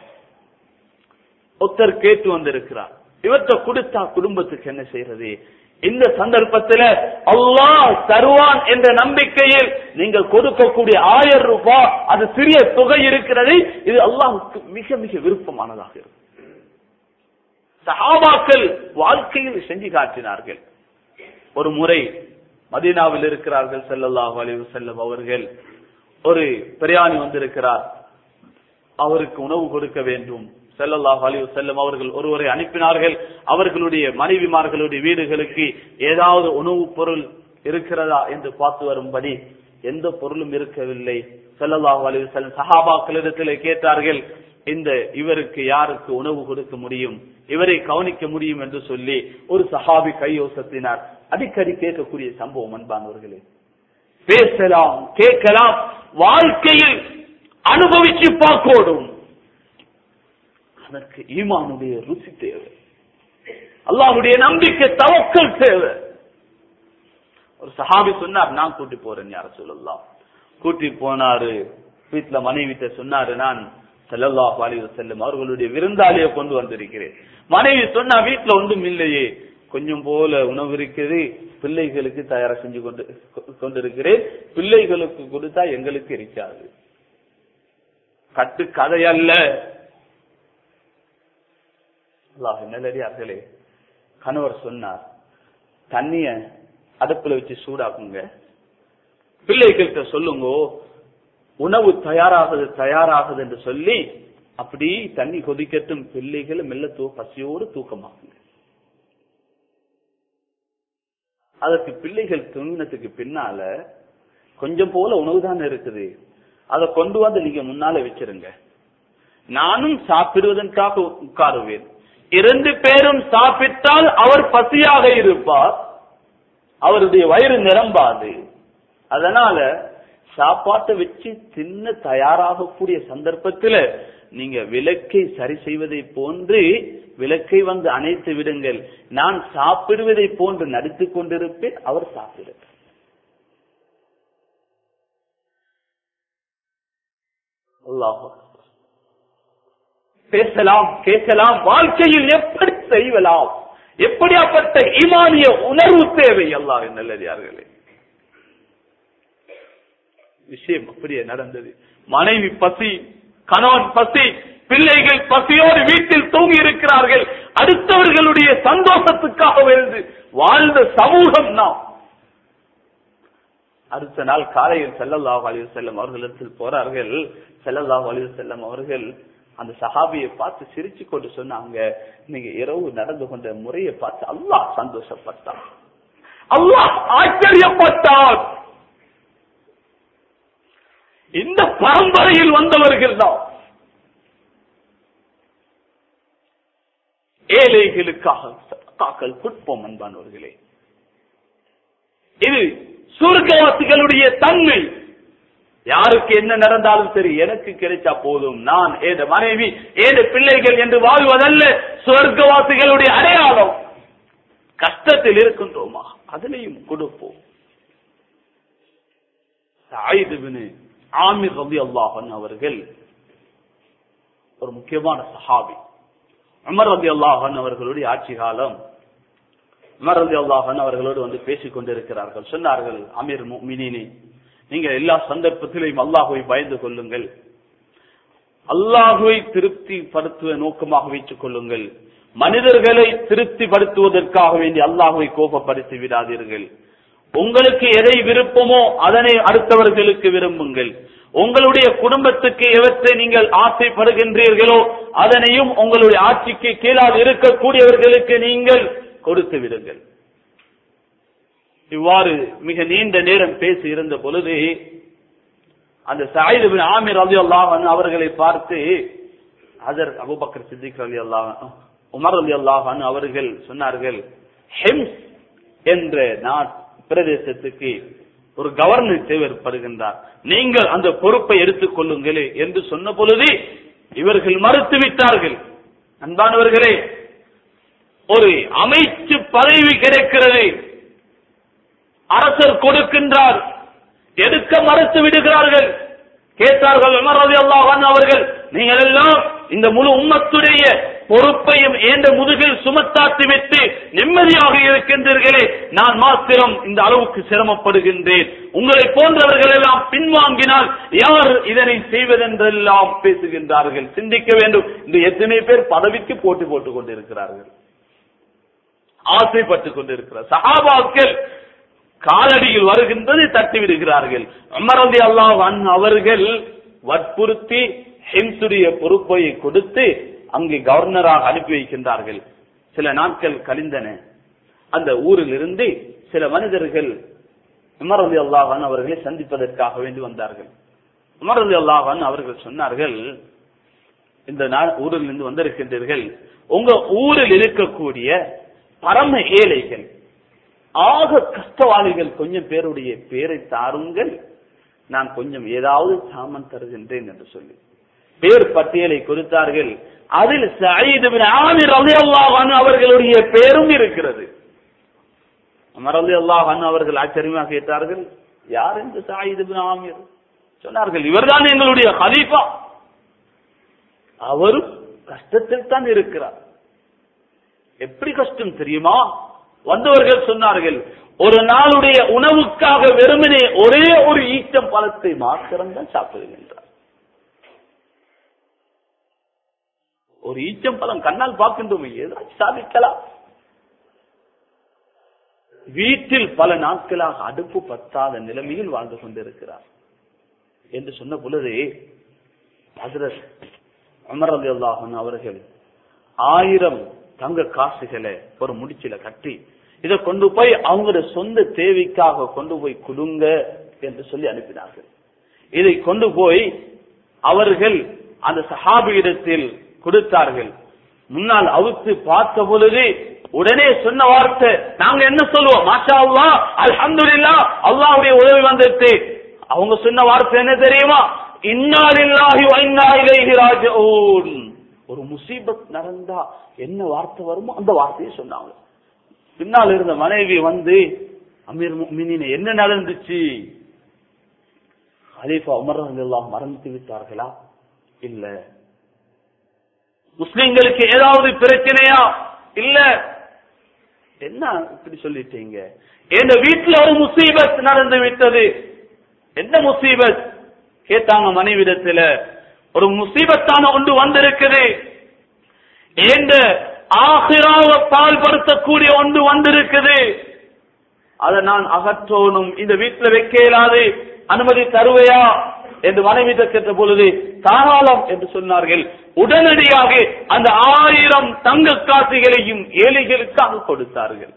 ஒருத்தர் கேட்டு வந்திருக்கிறார், இவர்கிட்ட கொடுத்தா குடும்பத்துக்கு என்ன செய்யறது? இந்த சந்தர்ப்பத்தில் அல்லாஹ் தருவான் என்ற நம்பிக்கையில் நீங்கள் கொடுக்கக்கூடிய ₹1000 அது சிறிய தொகை இருக்கிறது, இது அல்லாஹ்வுக்கு மிக மிக விருப்பமானதாக இருக்கும். சஹாபாக்கள் வாழ்க்கையில் செஞ்சு காட்டினார்கள். ஒரு முறை மதீனாவில் இருக்கிறார்கள் ஸல்லல்லாஹு அலைஹி வஸல்லம் அவர்கள், ஒரு பிரயாணி வந்திருக்கிறார், அவருக்கு உணவு கொடுக்க வேண்டும். ஸல்லல்லாஹு அலைஹி வஸல்லம் அவர்கள் ஒருவரை அனுப்பினார்கள். அவர்களுடைய மனைவிமார்களுடைய வீடுகளுக்கு ஏதாவது உணவுப் பொருள் இருக்கிறதா என்று பார்த்து வரும்படி. எந்த பொருளும் இருக்கவில்லை. ஸல்லல்லாஹு அலைஹி வஸல்லம் சஹாபாக்களிடத்தில் கேட்டார்கள், இவருக்கு யாருக்கு உணவு கொடுக்க முடியும், இவரை கவனிக்க முடியும் என்று சொல்லி ஒரு சஹாபி கையோசத்தினார். அடிக்கடி கேட்கக்கூடிய சம்பவம் அன்பானவர்களே. பேசலாம், கேட்கலாம், வாழ்க்கையில் அனுபவிச்சு பார்க்கணும். அதற்கு ஈமானுடைய ருசி தேவை, அல்லாஹ்வுடைய நம்பிக்கை, தவக்கல் தேவை. ஒரு சஹாபி சொன்னார், நான் கூட்டி போறேன் யா ரசூலல்லாஹ். கூட்டி போனாரு. வீட்டுல மனைவிட்ட சொன்னாரு, நான் ஸல்லல்லாஹு அலைஹி வஸல்லம் அவர்களுடைய விருந்தாளியை கொண்டு வந்திருக்கிறேன். மனைவி சொன்னா, வீட்டுல ஒன்றும் இல்லையே, கொஞ்சம் போல உணவு இருக்குது, பிள்ளைகளுக்கு தயாரா செஞ்சு கொண்டிருக்கிறேன், பிள்ளைகளுக்கு கொடுத்தா எங்களுக்கு இருக்காது. கட்டு கதையல்ல. அல்லாஹ் நல்லடியார்களே, கணவர் சொன்னார், தண்ணிய அடுப்புல வச்சு சூடாக்குங்க, பிள்ளைகள்கிட்ட சொல்லுங்க உணவு தயாராகுது என்று சொல்லி, அப்படி தண்ணி கொதிக்கட்டும், பிள்ளைகள் மெல்ல பசியோடு தூக்கமாகுங்க. அதற்கு பிள்ளைகள் தூங்கினத்துக்கு பின்னால கொஞ்சம் போல உணவு தான் இருக்குது, அதை கொண்டு வந்து நீங்க முன்னால வச்சிருங்க, நானும் சாப்பிடுவதற்காக உட்காருவேன். 2 பேரும் சாப்பிட்டால் அவர் பசியாக இருப்பார், அவருடைய வயிறு நிரம்பாது. அதனால சாப்பாட்டை வச்சு தின்ன தயாராகக்கூடிய சந்தர்ப்பத்தில் நீங்க விளக்கை சரி செய்வதை போன்று விளக்கை வந்து அணைத்து விடுங்கள். நான் சாப்பிடுவதை போன்று நடித்துக் கொண்டிருப்பேன், அவர் சாப்பிடுவார். அல்லாஹ் பேசலாம், கேட்கலாம், வாழ்க்கையில் எப்படி செய்யலாம், எப்படியாப்பட்ட ஈமானிய உணர்வு தேவை. அல்லாஹ் நல்லடியார்களே, விஷயம் அப்படியே நடந்தது. மனைவி பசி, கணவன் பசி, பிள்ளைகள் பசியோடு வீட்டில் தூங்கி இருக்கிறார்கள். அடுத்தவர்களுடைய சந்தோஷத்துக்காக வாழ்ந்த சமூகம் நாம். அடுத்த நாள் காலையில் ஸல்லல்லாஹு அலைஹி வஸல்லம் அவர்களிடத்தில் போறார்கள். ஸல்லல்லாஹு அலைஹி வஸல்லம் அவர்கள் அந்த சஹாபியை பார்த்து சிரிச்சு கொண்டு சொன்னாங்க, நீங்க இரவு நடந்து கொண்ட முறையை பார்த்து அல்லாஹ் சந்தோஷப்பட்டான், அல்லாஹ் ஆச்சரியப்பட்டான். இந்த பரம்பரையில் வந்தவர்கள் தான் ஏழைகளுக்காக சதகாக்கள் கொடுப்போம். அன்பானவர்களே, இது சொர்க்கவாசிகளுடைய தன்மை. யாருக்கு என்ன நடந்தாலும் சரி, எனக்கு கிடைச்சா போதும், நான் ஏத மனைவி ஏத பிள்ளைகள் என்று வாழ்வதல்ல சொர்க்கவாசிகளுடைய அடையாளம். கஷ்டத்தில் இருக்கின்றோமா, அதனையும் கொடுப்போம். சயீத் இப்னு ஆமிர் ரலியல்லாஹு அன்ஹு அவர்கள் ஒரு முக்கியமான சஹாபி. உமர் ரலியல்லாஹு அன்ஹு அவர்களுடைய ஆட்சி காலம். உமர் ரலியல்லாஹு அன்ஹு அவர்களோடு வந்து பேசிக் கொண்டிருக்கிறார்கள். சொன்னார்கள், அமீர் முஃமினீனே, நீங்க எல்லா சந்தர்ப்பத்திலையும் அல்லாஹ்வை பயந்து கொள்ளுங்கள், அல்லாஹ்வை திருப்திப்படுத்துவ நோக்கமாக வைத்துக் கொள்ளுங்கள். மனிதர்களை திருப்திப்படுத்துவதற்காக வேண்டி அல்லாஹ்வை கோபப்படுத்தி விடாதீர்கள். உங்களுக்கு எதை விருப்பமோ அதனை அடுத்தவர்களுக்கு விரும்புங்கள். உங்களுடைய குடும்பத்துக்கு எவற்றை நீங்கள் ஆசைப்படுகின்றீர்களோ அதனையும் உங்களுடைய ஆட்சிக்கு கீழால் இருக்கக்கூடியவர்களுக்கு நீங்கள் கொடுத்து விடுங்கள். இவ்வாறு மிக நீண்ட நேரம் பேசி இருந்த பொழுது அந்த சயீத் இப்னு ஆமிர் ரலியல்லாஹு அன்ஹு அவர்களை பார்த்து ஹஜ்ரத் அபூபக்கர் சித்திக் ரலியல்லாஹு அன்ஹு, உமர் ரலியல்லாஹு அன்ஹு அவர்கள் சொன்னார்கள், ஹிம்ஸ் என்ற பிரதேசத்துக்கு ஒரு கவர்னர் தேவைப்படுகின்றார், நீங்கள் அந்த பொறுப்பை எடுத்துக் கொள்ளுங்களே என்று சொன்ன பொழுது இவர்கள் மறுத்து விட்டார்கள். அன்பானவர்களே, ஒரு அமைச்சு பதவி கிடைக்கிறது, அரசர் கொடுக்கின்றார், எடுக்க மறுத்து விடுகிறார்கள். கேட்டார்கள் உமர் ரலியல்லாஹு அன்ஹு அவர்கள், நீங்கள் எல்லாம் இந்த முழு உம்மத்துடைய பொறுப்பையும் ஏந்த முதுகில் சுமத்தாட்டி விட்டு நிம்மதியாக இருக்கின்றீர்களே, நான் மாத்திரம் இந்த அளவுக்கு சிரமப்படுகின்றேன், உங்களை போன்றவர்கள் எல்லாம் பின்வாங்கினால் யார் இதனை செய்வதென்றெல்லாம் பேசுகின்றார்கள். சிந்திக்க வேண்டும், இந்த எத்தனை பேர் பதவிக்கு போட்டி போட்டுக் கொண்டிருக்கிறார்கள், ஆசைப்பட்டுக் கொண்டிருக்கிறார். சஹாபாக்கள் காலடியில் வருகின்றது தட்டி விடுகிறார்கள். உமர் ரலியல்லாஹு அன்ஹு அவர்கள் வற்புறுத்தி ஹிம்ஸுடைய பொறுப்பை கொடுத்து அங்கே கவர்னராக அனுப்பி வைக்கின்றார்கள். சில நாட்கள் கழிந்தன. அந்த ஊரில் இருந்து சில மனிதர்கள் உமர் ரலியல்லாஹு அன்ஹு அவர்களை சந்திப்பதற்காக வேண்டி வந்தார்கள். உமர் ரலியல்லாஹு அன்ஹு அவர்கள் சொன்னார்கள், இந்த ஊரில் இருந்து வந்திருக்கின்றீர்கள், உங்க ஊரில் இருக்கக்கூடிய பரம ஏழைகள், ஆக கஷ்டவாளிகள் கொஞ்சம் பேருடைய பேரை தாருங்கள், நான் கொஞ்சம் ஏதாவது சாமான் தருகின்றேன் என்று சொல்லி பேர் பட்டியலை கொடுத்தார்கள். அதில் சயீத் இப்னு ஆமிர் ரலியல்லாஹு அன்ஹு அவர்களுடைய பேரும் இருக்கிறது. உமர் ரலியல்லாஹு அன்ஹு அவர்கள் ஆச்சரியமாக கேட்டார்கள், யார் இந்த சயீத் இப்னு ஆமிர்? சொன்னார்கள், இவர்தான் எங்களுடைய கலீஃபா, அவரும் கஷ்டத்தில் தான் இருக்கிறார். எப்படி கஷ்டம் தெரியுமா? வந்தவர்கள் சொன்னார்கள், ஒரு நாளுடைய உணவுக்காக வெறுமனே ஒரே ஒரு ஈச்சம் பழத்தை மாத்திரம்தான் சாப்பிடுகின்றார். ஒரு ஈச்சம் பழம் கண்ணால் பார்க்கின்றோம், ஏதாச்சும் சாதிக்கலாம். வீட்டில் பல நாட்களாக அடுப்பு பத்தாத நிலைமையில் வாழ்ந்து கொண்டிருக்கிறார் என்று சொன்ன பொழுது ஹஜ்ரத் உமர் ரலியல்லாஹு அன்ஹு அவர்கள் 1000 தங்க காசுகளை ஒரு முடிச்சில கட்டி, இதை கொண்டு போய் அவங்களுடைய சொந்த தேவைக்காக கொண்டு போய் கொடுங்க என்று சொல்லி அனுப்பினார்கள். இதை கொண்டு போய் அவர்கள் அந்த சஹாபியிடத்தில் கொடுத்தார்கள். முன்னால் அவுத்து பார்த்த பொழுது உடனே சொன்ன வார்த்தை, நாங்க என்ன சொல்லுவோம், மாஷா அல்லாஹ், அல்ஹம்துலில்லாஹ், அல்லாஹ்வுடைய உதவி வந்துட்டு. அவங்க சொன்ன வார்த்தை என்ன தெரியுமா? இன்னா லில்லாஹி வ இன்னா இலைஹி ராஜிஊன். ஒரு முசீபத் நடந்தா என்ன வார்த்தை வருமோ அந்த வார்த்தையை சொன்னாங்க. பின்னால் இருந்த மனைவி வந்து, அமீர் முஃமினீன் என்ன நடந்துச்சு? கலீஃபா உமர் ரலியல்லாஹு மரணித்து விட்டார்களா? இல்ல. முஸ்லிம்களுக்கு ஏதாவது பிரச்சனையா? இல்ல. என்ன இப்படி சொல்லிட்டீங்க? என் வீட்டுல ஒரு முசீபத் நடந்து விட்டது. என்ன முசீபத் கேட்டாங்க மனைவிடத்துல. ஒரு முசீபத்தான ஒன்று வந்திருக்குது. எந்த ஆகிராவை பால்படுத்தக்கூடிய ஒன்று வந்திருக்குது. அதை நான் அகற்றோனும், இந்த வீட்டுல வைக்க இயலாது, அனுமதி தருவையா என்று மனைவி கேட்ட பொழுது தாராளம் என்று சொன்னார்கள். உடனடியாக அந்த 1000 தங்க காசுகளையும் ஏழைகளுக்காக கொடுத்தார்கள்.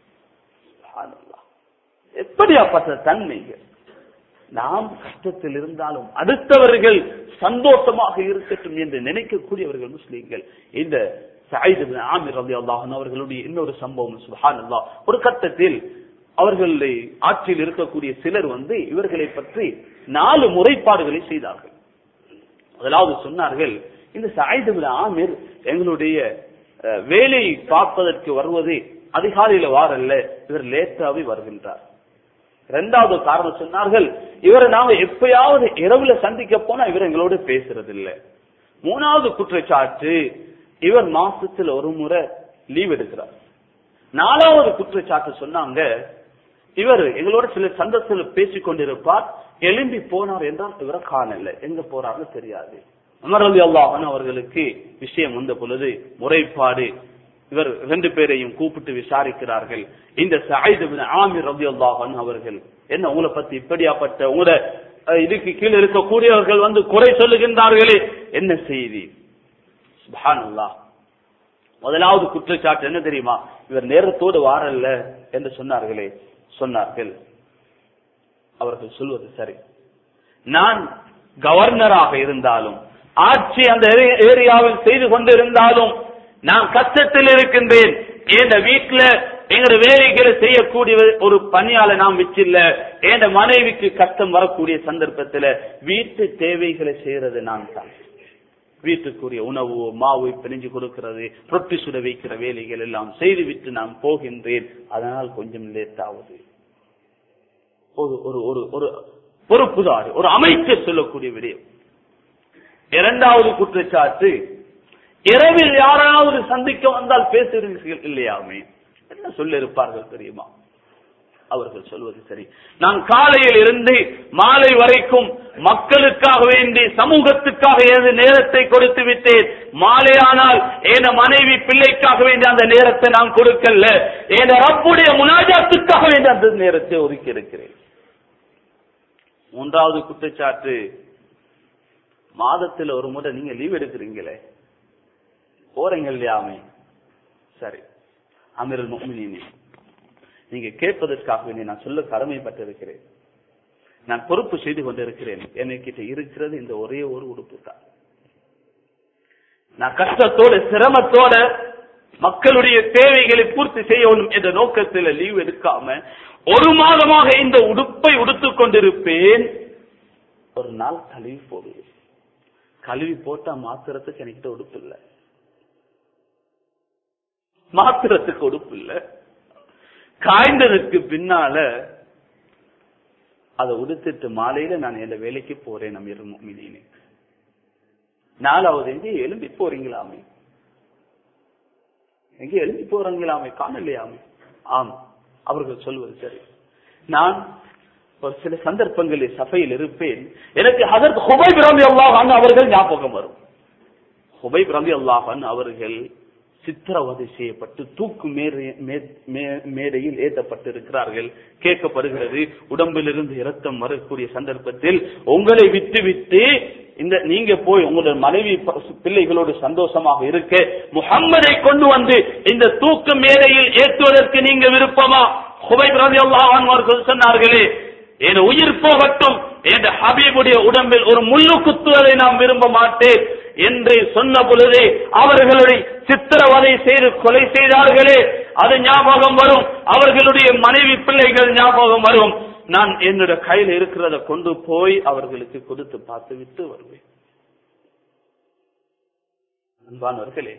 எப்படியாப்பட்ட தன்மைகள்! நாம் கஷ்டத்தில் இருந்தாலும் அடுத்தவர்கள் சந்தோஷமாக இருக்கட்டும் என்று நினைக்கக்கூடியவர்கள் முஸ்லிம்கள். இந்த சயீத் இப்னு ஆமிர் ரலியல்லாஹு அன்ஹு அவர்களுடைய இன்னொரு சம்பவம், சுப்ஹானல்லாஹ், ஒரு கட்டத்தில் அவர்களுடைய ஆட்சியில் இருக்கக்கூடிய சிலர் வந்து இவர்களை பற்றி 4 முறைப்பாடுகளை செய்தார்கள். முதலாவது சொன்னார்கள், இந்த சயீத் இப்னு ஆமிர் எங்களுடைய வேலை பார்ப்பதற்கு வருவது அதிகாலையில வாரல்ல, இவர் லேட்டாவே வருகின்றார். இரண்டாவது காரணம் சொன்னார்கள், இவரை நாம எப்பயாவது இரவுல சந்திக்க போனா இவர் எங்களோட பேசுறது இல்ல. மூணாவது குற்றச்சாட்டு, இவர் மாசத்துல ஒரு முறை லீவ் எடுக்கிறார். நாலாவது குற்றச்சாட்டு சொன்னாங்க, இவர் எங்களோட சில சந்தர்ப்பத்தில் பேசிக் கொண்டிருப்பார், எழும்பி போனார் என்றால் இவரை காணல, எங்க போறாருன்னு தெரியாது. உமர் ரலியல்லாஹு அன்ஹு அவர்களுக்கு விஷயம் வந்த பொழுது முறைப்பாடு, இவர் 2 பேரையும் கூப்பிட்டு விசாரிக்கிறார்கள். இந்த சயீத் இப்னு ஆமிர் ரலியல்லாஹு அன்ஹு அவர்கள் என்ன உங்களை பத்தி இப்படியாப்பட்ட உங்கள இதுக்கு கீழே இருக்கக்கூடியவர்கள் வந்து குறை சொல்லுகின்றார்களே, என்ன செய்தி? சுப்ஹானல்லாஹ். முதலாவது குற்றச்சாட்டு என்ன தெரியுமா? இவர் நேரத்தோடு வாரல்ல என்று சொன்னார்கள். அவர்கள் சொல்வது சரி. நான் கவர்னராக இருந்தாலும், ஆட்சி அந்த ஏரியாவில் செய்து கொண்டிருந்தாலும், நான் கஷ்டத்தில் இருக்கின்றேன். என் வீட்டுல எங்க வேலைகளை செய்யக்கூடிய ஒரு பணியாளர் நாம் வச்சில்ல. என் மனைவிக்கு கஷ்டம் வரக்கூடிய சந்தர்ப்பத்தில் வீட்டு தேவைகளை செய்யறது நான் தான். வீட்டுக்குரிய உணவு, மாவு பிணைஞ்சு கொடுக்கிறது, ரொட்டி சுட வைக்கிற வேலைகள் எல்லாம் செய்துவிட்டு நான் போகின்றேன். அதனால் கொஞ்சம் லேட் ஆகுது. ஒரு பொறுப்புதாரி, ஒரு அமைச்சர் சொல்லக்கூடிய விடயம். இரண்டாவது குற்றச்சாட்டு, இரவில் யாராவது சந்திக்க வந்தால் பேசுகிறீர்கள் இல்லையாமே, என்ன சொல்ல இருப்பார்கள் தெரியுமா? அவர்கள் சொல்வது சரி, நான் காலையில் இருந்து மாலை வரைக்கும் மக்களுக்காக வேண்டி, சமூகத்துக்காக நேரத்தை கொடுத்து விட்டேன். மாலையானால் என் மனைவி பிள்ளைக்காக வேண்டிய அந்த நேரத்தை நான் கொடுக்கல, என் ரப்புடைய முனாஜாத்துக்காக வேண்டிய அந்த நேரத்தை ஒதுக்கி இருக்கிறேன். மூன்றாவது குற்றச்சாட்டு, மாதத்தில் ஒரு முறை நீங்க லீவ் எடுக்கிறீங்களே, போறீங்க இல்லையாமே, சரி அமீருல் முஃமினீன், நீங்க கேட்பதற்காக வேண்டி நான் சொல்ல கடமைப்பட்டிருக்கிறேன். நான் பொறுப்பு செய்து கொண்டிருக்கிறேன். என்கிட்ட இருக்கிறது இந்த ஒரே ஒரு உடுப்பு தான். நான் கஷ்டத்தோட சிரமத்தோட மக்களுடைய தேவைகளை பூர்த்தி செய்யணும் என்ற நோக்கத்தில் லீவ் எடுக்காம 1 மாதமாக இந்த உடுப்பை உடுத்துக் கொண்டிருப்பேன். ஒரு நாள் கழுவி போடுவேன். கழுவி போட்டா மாத்திரத்துக்கு என்கிட்ட உடுப்பு இல்லை, மாத்திரத்துக்கு உடுப்பு இல்லை. காய்ந்ததுக்கு பின்னால அதை உடுத்துட்டு மாலையில நான் என் வேலைக்கு போறேன். அமீருல் முஃமினீன், நாலாவது எங்க எழும்பி போறீங்களாமே, எங்க எழும்பி போறீங்களாமே, காணலையாமே. ஆம், அவர்கள் சொல்வது சரி. நான் ஒரு சில சந்தர்ப்பங்களில் சபையில் இருப்பேன், எனக்கு ஹஜ்ரத் ஹுபைப் ரலியல்லாஹு அன்ஹு அவர்கள் ஞாபகம் வரும். ஹுபைப் ரலியல்லாஹு அன்ஹு அவர்கள் சித்திரவதை செய்யப்பட்டு தூக்கு மேடையில் ஏற்றப்பட்டிருக்கிறார்கள். கேட்கப்படுகிறது, உடம்பிலிருந்து இரத்தம் வரக்கூடிய சந்தர்ப்பத்தில் உங்களை விட்டு இந்த நீங்க போய் உங்களுடைய மனைவி பிள்ளைகளோடு சந்தோஷமாக இருக்க முஹம்மதை கொண்டு வந்து இந்த தூக்கு மேடையில் ஏற்றுவதற்கு நீங்க விருப்பமா? ஹுபைப் ரலியல்லாஹு அன்ஹு அவர்கள் சொன்னார்களே, என் உயிர் போகட்டும், என் ஹபீபுடைய உடம்பில் ஒரு முள்ளு குத்துவதை நாம் விரும்ப மாட்டேன் என்று சொன்ன பொழுதே அவர்களுடைய சித்திரவதை செய்து கொலை செய்தார்களே, அது ஞாபகம் வரும். அவர்களுடைய மனைவி பிள்ளைகள் ஞாபகம் வரும். நான் என்னோட கையில இருக்கிறத கொண்டு போய் அவர்களுக்கு கொடுத்து பார்த்து விட்டு வருவேன். அன்பானவர்களே,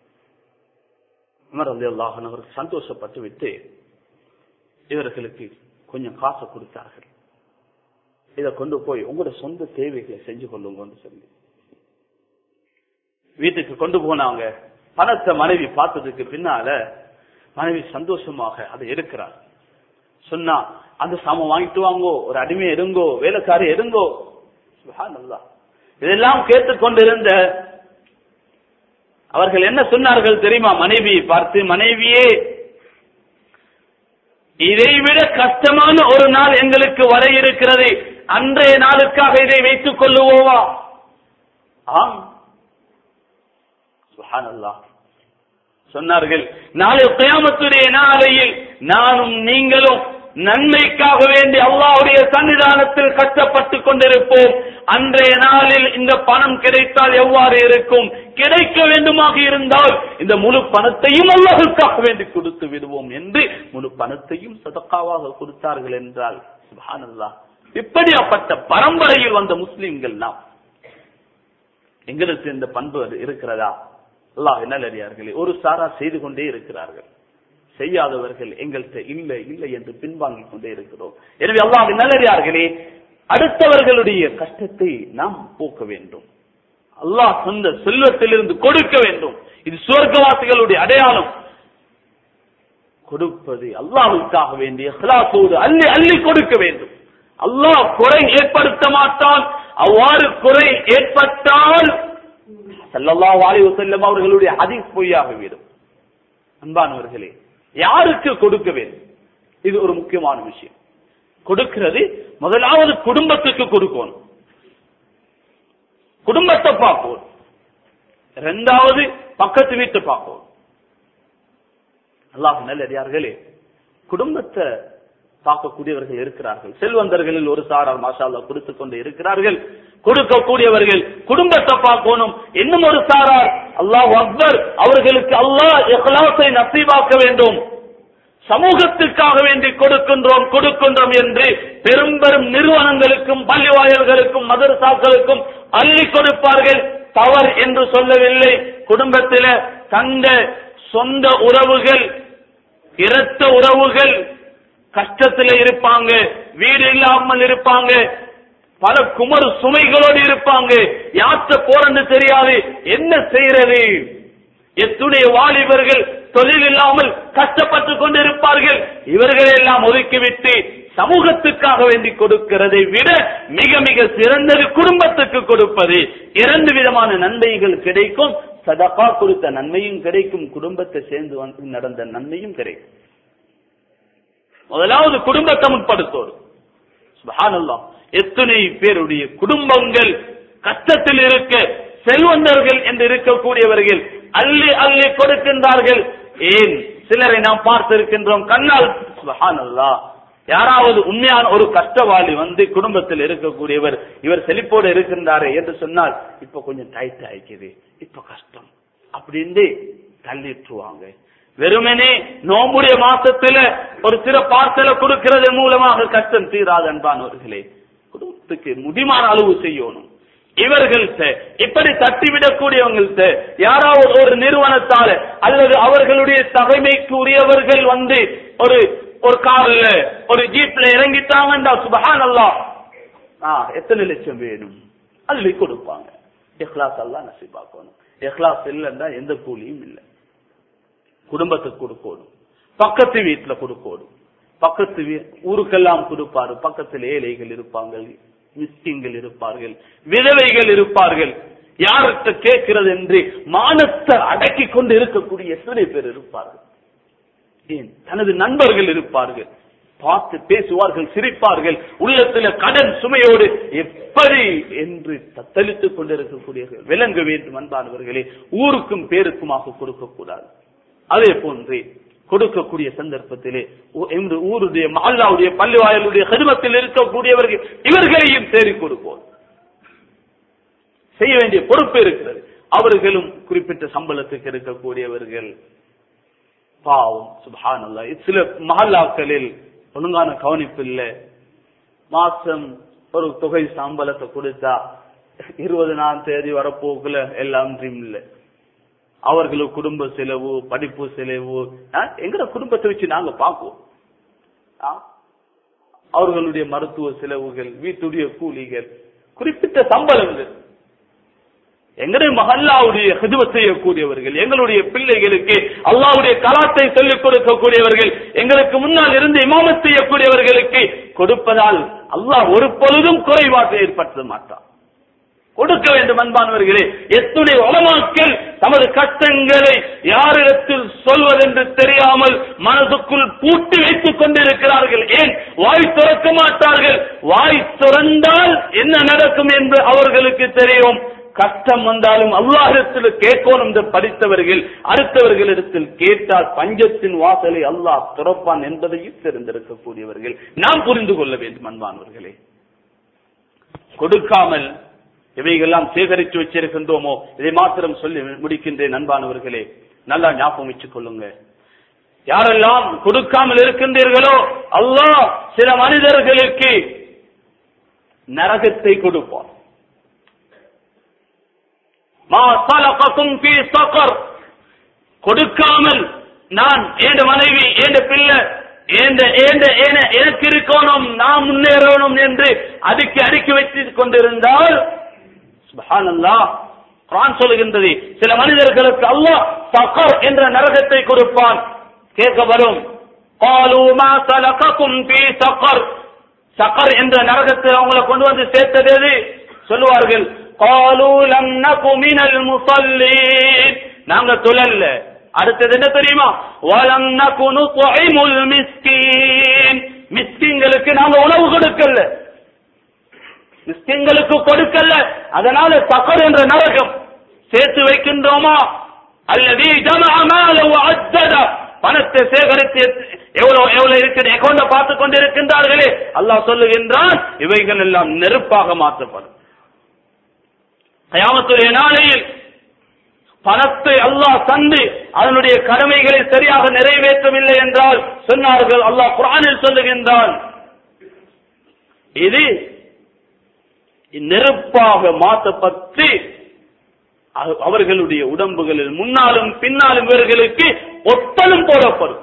உமர் ரலியல்லாஹு அன்ஹு அவர்கள் சந்தோஷப்பட்டு விட்டு இவர்களுக்கு கொஞ்சம் காசை கொடுத்தார்கள். இதை கொண்டு போய் உங்களோட சொந்த தேவைகளை செஞ்சு கொள்ளுங்கன்னு சொல்லி வீட்டுக்கு கொண்டு போனாங்க. பணத்தை மனைவி பார்த்ததுக்கு பின்னால மனைவி சந்தோஷமாக அதை எடுக்கிறார். சொன்னா அந்த சாமான் வாங்கிட்டு வாங்கோ, ஒரு அடிமையை எடுங்கோ, வேலைக்காரி எடுங்கோ. சுப்ஹானல்லாஹ். இதெல்லாம் கேட்டுக்கொண்டிருந்த அவர்கள் என்ன சொன்னார்கள் தெரியுமா? மனைவியை பார்த்து, மனைவியே, இதைவிட கஷ்டமான ஒரு நாள் எங்களுக்கு வர இருக்கிறது, அன்றைய நாளுக்காக இதை வைத்துக் கொள்ளுவோமா? ஆம். சுப்ஹானல்லாஹ். சொன்னார்கள், நாளை கியாமத்துடைய நாளையில் நானும் நீங்களும் நன்மைக்காக வேண்டி அல்லாஹ்வுடைய சன்னிதானத்தில் கஷ்டப்பட்டுக் கொண்டிருப்போம். அன்றைய நாளில் இந்த பணம் கிடைத்தால் எவ்வாறு இருக்கும்? கிடைக்க வேண்டுமாக இருந்தால் இந்த முழு பணத்தையும் அல்லாஹ்வுக்காக வேண்டி கொடுத்து விடுவோம் என்று முழு பணத்தையும் சதக்காவாக கொடுத்தார்கள் என்றால் சுப்ஹானல்லாஹ். இப்படியாப்பட்ட பரம்பரையில் வந்த முஸ்லிம்கள் நாம். எங்களுக்கு இந்த பண்பு இருக்கிறதா? அல்லாஹ் நல்லடியார்களே, ஒரு சாரா செய்து கொண்டே இருக்கிறார்கள், செய்யாதவர்கள் எங்கள்கிட்ட இல்லை இல்லை என்று பின்வாங்கிக் கொண்டே இருக்கிறோம். எனவே அல்லாஹ் நல்லடியார்களே, அடுத்தவர்களுடைய கஷ்டத்தை நாம் போக்க வேண்டும். அல்லாஹ் சொந்த செல்வத்திலிருந்து கொடுக்க வேண்டும். இது சுவர்க்கவாசிகளுடைய அடையாளம். கொடுப்பது அல்லாஹ்வுக்காக வேண்டிய இஹ்லாஸோடு அள்ளி அள்ளி கொடுக்க வேண்டும். அல்லாஹ் குறை ஏற்படுத்த மாட்டான். அவ்வாறு குறை ஏற்பட்டால் ஸல்லல்லாஹு அலைஹி வஸல்லம் அவர்களுடைய ஹதீஸ் பொய்யாகிவிடும். அன்பானவர்களே, யாருக்கு கொடுக்க வேண்டும்? இது ஒரு முக்கியமான விஷயம். கொடுக்கிறது முதலாவது குடும்பத்துக்கு கொடுக்கணும், குடும்பத்தை பார்க்கணும். இரண்டாவது பக்கத்து வீட்டை பார்க்கணும். அல்லாஹ் நல்லடியார்களே, குடும்பத்தை பார்க்கக்கூடியவர்கள் இருக்கிறார்கள். செல்வந்தர்களில் ஒரு சாரார் மாஷா அல்லாஹ் கொடுத்துக் கொண்டு இருக்கிறார்கள். கொடுக்கக்கூடியவர்கள் குடும்பத்தை பார்க்கணும். இன்னும் ஒரு சாரார் அல்லாஹ் அக்பர், அவர்களுக்கு அல்லாஹ் இஹ்லாஸை நசீபாக்க வேண்டும். சமூகத்துக்காக வேண்டி கொடுக்கின்றோம் என்று பெரும் பெரும் நிறுவனங்களுக்கும் பள்ளிவாயல்களுக்கும் மதரசாக்களுக்கும் அள்ளி கொடுப்பார்கள். தவறு என்று சொல்லவில்லை. குடும்பத்தில தந்த சொந்த உறவுகள், இரத்த உறவுகள் கஷ்டத்தில் இருப்பாங்க, வீடு இல்லாமல் இருப்பாங்க, பல குமர் சுமைகளோடு இருப்பாங்க. யாற்ற போறன்னு தெரியாது, என்ன செய்யறது? எத்துடைய வாலிபர்கள் தொழில் இல்லாமல் கஷ்டப்பட்டு கொண்டிருப்பார்கள். இவர்களை எல்லாம் ஒதுக்கிவிட்டு சமூகத்துக்காக வேண்டி கொடுக்கிறதை விட மிக மிக சிறந்தது குடும்பத்துக்கு கொடுப்பது. இரண்டு விதமான நன்மைகள் கிடைக்கும். சதகா கொடுத்த நன்மையும் கிடைக்கும், குடும்பத்தை சேர்ந்து வந்து நடந்த நன்மையும் கிடைக்கும். முதலாவது குடும்பத்தை முற்படுத்தோடு. சுப்ஹானல்லாஹ். எத்தனை பேருடைய குடும்பங்கள் கஷ்டத்தில் இருக்க, செல்வந்தர்கள் என்று இருக்கக்கூடியவர்கள் அள்ளி அள்ளி கொடுக்கின்றார்கள். ஏன் சிலரை நாம் பார்த்திருக்கின்றோம் கண்ணால். சுப்ஹானல்லாஹ். யாராவது உண்மையான ஒரு கஷ்டவாளி வந்து குடும்பத்தில் இருக்கக்கூடியவர், இவர் செழிப்போடு இருக்கின்றாரே என்று சொன்னால், இப்ப கொஞ்சம் டைட் ஆயிக்குது, இப்ப கஷ்டம் அப்படின்னு தள்ளிட்டுவாங்க. வெறுமனே நோம்புடைய மாசத்துல ஒரு சில பார்சலை கொடுக்கிறது மூலமாக கஷ்டம் தீராது. அன்பானவர்களே, குடும்பத்துக்கு முடிமான அளவு செய்யணும். இவர்கள்ட்ட இப்படி தட்டிவிடக்கூடியவங்கள்ட்ட யாராவது ஒரு நிறுவனத்தால அல்லது அவர்களுடைய தகைமைக்குரியவர்கள் வந்து ஒரு கார்ல ஒரு ஜீப்ல இறங்கிட்டாங்கண்டா சுப்ஹானல்லாஹ், எத்தனை லட்சம் வேணும் அள்ளி கொடுப்பாங்க. இஹ்லாஸ் அல்லாஹ் நசீபாக்கணும். இஹ்லாஸ் இல்லைன்னா எந்த கூலியும் இல்லை. குடும்பத்துக்கு கொடுக்கணும், பக்கத்து வீட்டுல கொடுக்கணும். பக்கத்து ஊருக்கெல்லாம் கொடுப்பாரு. பக்கத்தில் ஏழைகள் இருப்பாங்க, மிஸ்கின்கள் இருப்பார்கள், விதவைகள் இருப்பார்கள். யார்கிட்ட கேட்கிறது என்று மானத்தை அடக்கி கொண்டு இருக்கக்கூடிய எத்தனை பேர் இருப்பார்கள். ஏன் தனது நண்பர்கள் இருப்பார்கள், பார்த்து பேசுவார்கள், சிரிப்பார்கள். உள்ளத்தில் கடன் சுமையோடு எப்படி என்று தத்தளித்துக் கொண்டிருக்கக்கூடியவர்கள் விளங்க வேண்டும். அன்பானவர்களே, ஊருக்கும் பேருக்குமாக கொடுக்க கூடாது. அதே போன்று கொடுக்கக்கூடிய சந்தர்ப்பத்திலே ஊருடைய மஹல்லாவுடைய பள்ளிவாயலுடைய ஹிதமத்தில் இருக்கக்கூடியவர்கள் இவர்களையும் தேடி கொடுப்போம். செய்ய வேண்டிய பொறுப்பு இருக்கிறது. அவர்களும் குறிப்பிட்ட சம்பளத்துக்கு இருக்கக்கூடியவர்கள். பாவம் சுப்ஹானல்லாஹ். சில மஹல்லாக்களில் ஒழுங்கான கவனிப்பு இல்லை. மாசம் ஒரு தொகை சம்பளத்தை கொடுத்தா 20ஆம் தேதி வரப்போக்குல எல்லாம் இல்ல. அவர்களுக்கு குடும்ப செலவு, படிப்பு செலவு, எங்கட குடும்பத்தை வச்சு நாங்க பார்ப்போம். அவர்களுடைய மருத்துவ செலவுகள், வீட்டுடைய கூலிகள், குறிப்பிட்ட சம்பளங்கள். எங்களுடைய மஹல்லாவுடைய ஹிதுமத் செய்யக்கூடியவர்கள், எங்களுடைய பிள்ளைகளுக்கு அல்லாஹ்வுடைய கலாத்தை சொல்லிக் கொடுக்கக்கூடியவர்கள், எங்களுக்கு முன்னால் இருந்து இமாமத் செய்யக்கூடியவர்களுக்கு கொடுப்பதால் அல்லாஹ் ஒரு பொழுதும் குறைபாட்டை ஏற்படுத்த மாட்டான். கொடுக்க வேண்டும். அன்பானவர்களே, எத்துணை உலமாக்கள் தமது கஷ்டங்களை யாரிடத்தில் சொல்வதென்று தெரியாமல் மனதுக்குள் பூட்டி வைத்துக் கொண்டிருக்கிறார்கள். ஏன் வாய் திறக்க மாட்டார்கள்? வாய் திறந்தால் என்ன நடக்கும் என்று அவர்களுக்கு தெரியும். கஷ்டம் வந்தாலும் அல்லாஹ்விடத்தில் கேட்கணும் என்று படித்தவர்கள் அடுத்தவர்களிடத்தில் கேட்டால் பஞ்சத்தின் வாசலை அல்லாஹ் திறப்பான் என்பதையும் தெரிந்திருக்கக்கூடியவர்கள் நாம் புரிந்து கொள்ள வேண்டும். அன்பானவர்களே, கொடுக்காமல் இவைகள்லாம் சேகரித்து வச்சிருக்கின்றோமோ, இதை மாத்திரம் சொல்லி முடிக்கின்றேன். அன்பானவர்களே, நல்லா ஞாபகம் வச்சுக் கொள்ளுங்க. யாரெல்லாம் கொடுக்காமல் இருக்கின்றீர்களோ அல்லாஹ் சில மனிதர்களுக்கு நரகத்தை கொடுப்பார். மா சலககும் ஃபீ ஸகர், கொடுக்காமல் நான் ஏண்ட மனைவி ஏண்ட பிள்ளை எனக்கு இருக்கணும், நான் முன்னேறணும் என்று அடுக்கி வைத்துக் கொண்டிருந்தால் சுப்ஹானல்லாஹ், குர்ஆன் சொல்கின்றது சில மனிதர்களுக்கு அல்லாஹ் ஸகர் என்ற நரகத்தை கொடுப்பான். கேட்க வரும், قالوا ما سلككم في سقر, சகர் என்ற நரகத்தை அவங்களை கொண்டு வந்து சேர்த்தது எது? சொல்லுவார்கள், قالوا لم نك من المصلين, நாங்க தொழல. அடுத்தது என்ன தெரியுமா? وَلَمْ نَكُ نُطْعِمُ الْمِسْكِينَ, மிஸ்கீன்களுக்கு நாங்க உணவு கொடுக்கல, மிஸ்கீன்களுக்கு கொடுக்கல. அதனால சகர் என்ற நரகம் சேர்த்து வைக்கின்றோமா? அல்லது ஜமஅ மாலஹு வஅத்தத, பணத்தை சேகரித்து எவ்வளவு இருக்கிற அக்கௌண்ட பார்த்துக் கொண்டிருக்கின்றார்களே, அல்லாஹ் சொல்லுகின்றான் இவைகள் எல்லாம் நெருப்பாக மாற்றப்படும். கியாமத்துடைய நாளையில் பணத்தை அல்லாஹ் தந்து அதனுடைய கடமைகளை சரியாக நிறைவேற்றவில்லை என்றால் சொன்னார்கள், அல்லாஹ் குர்ஆனில் சொல்லுகின்றான் இது நெருப்பாக மாற்றப்பட்டு அவர்களுடைய உடம்புகளில் முன்னாலும் பின்னாலும் இவர்களுக்கு ஒட்டலும் போடப்படும்.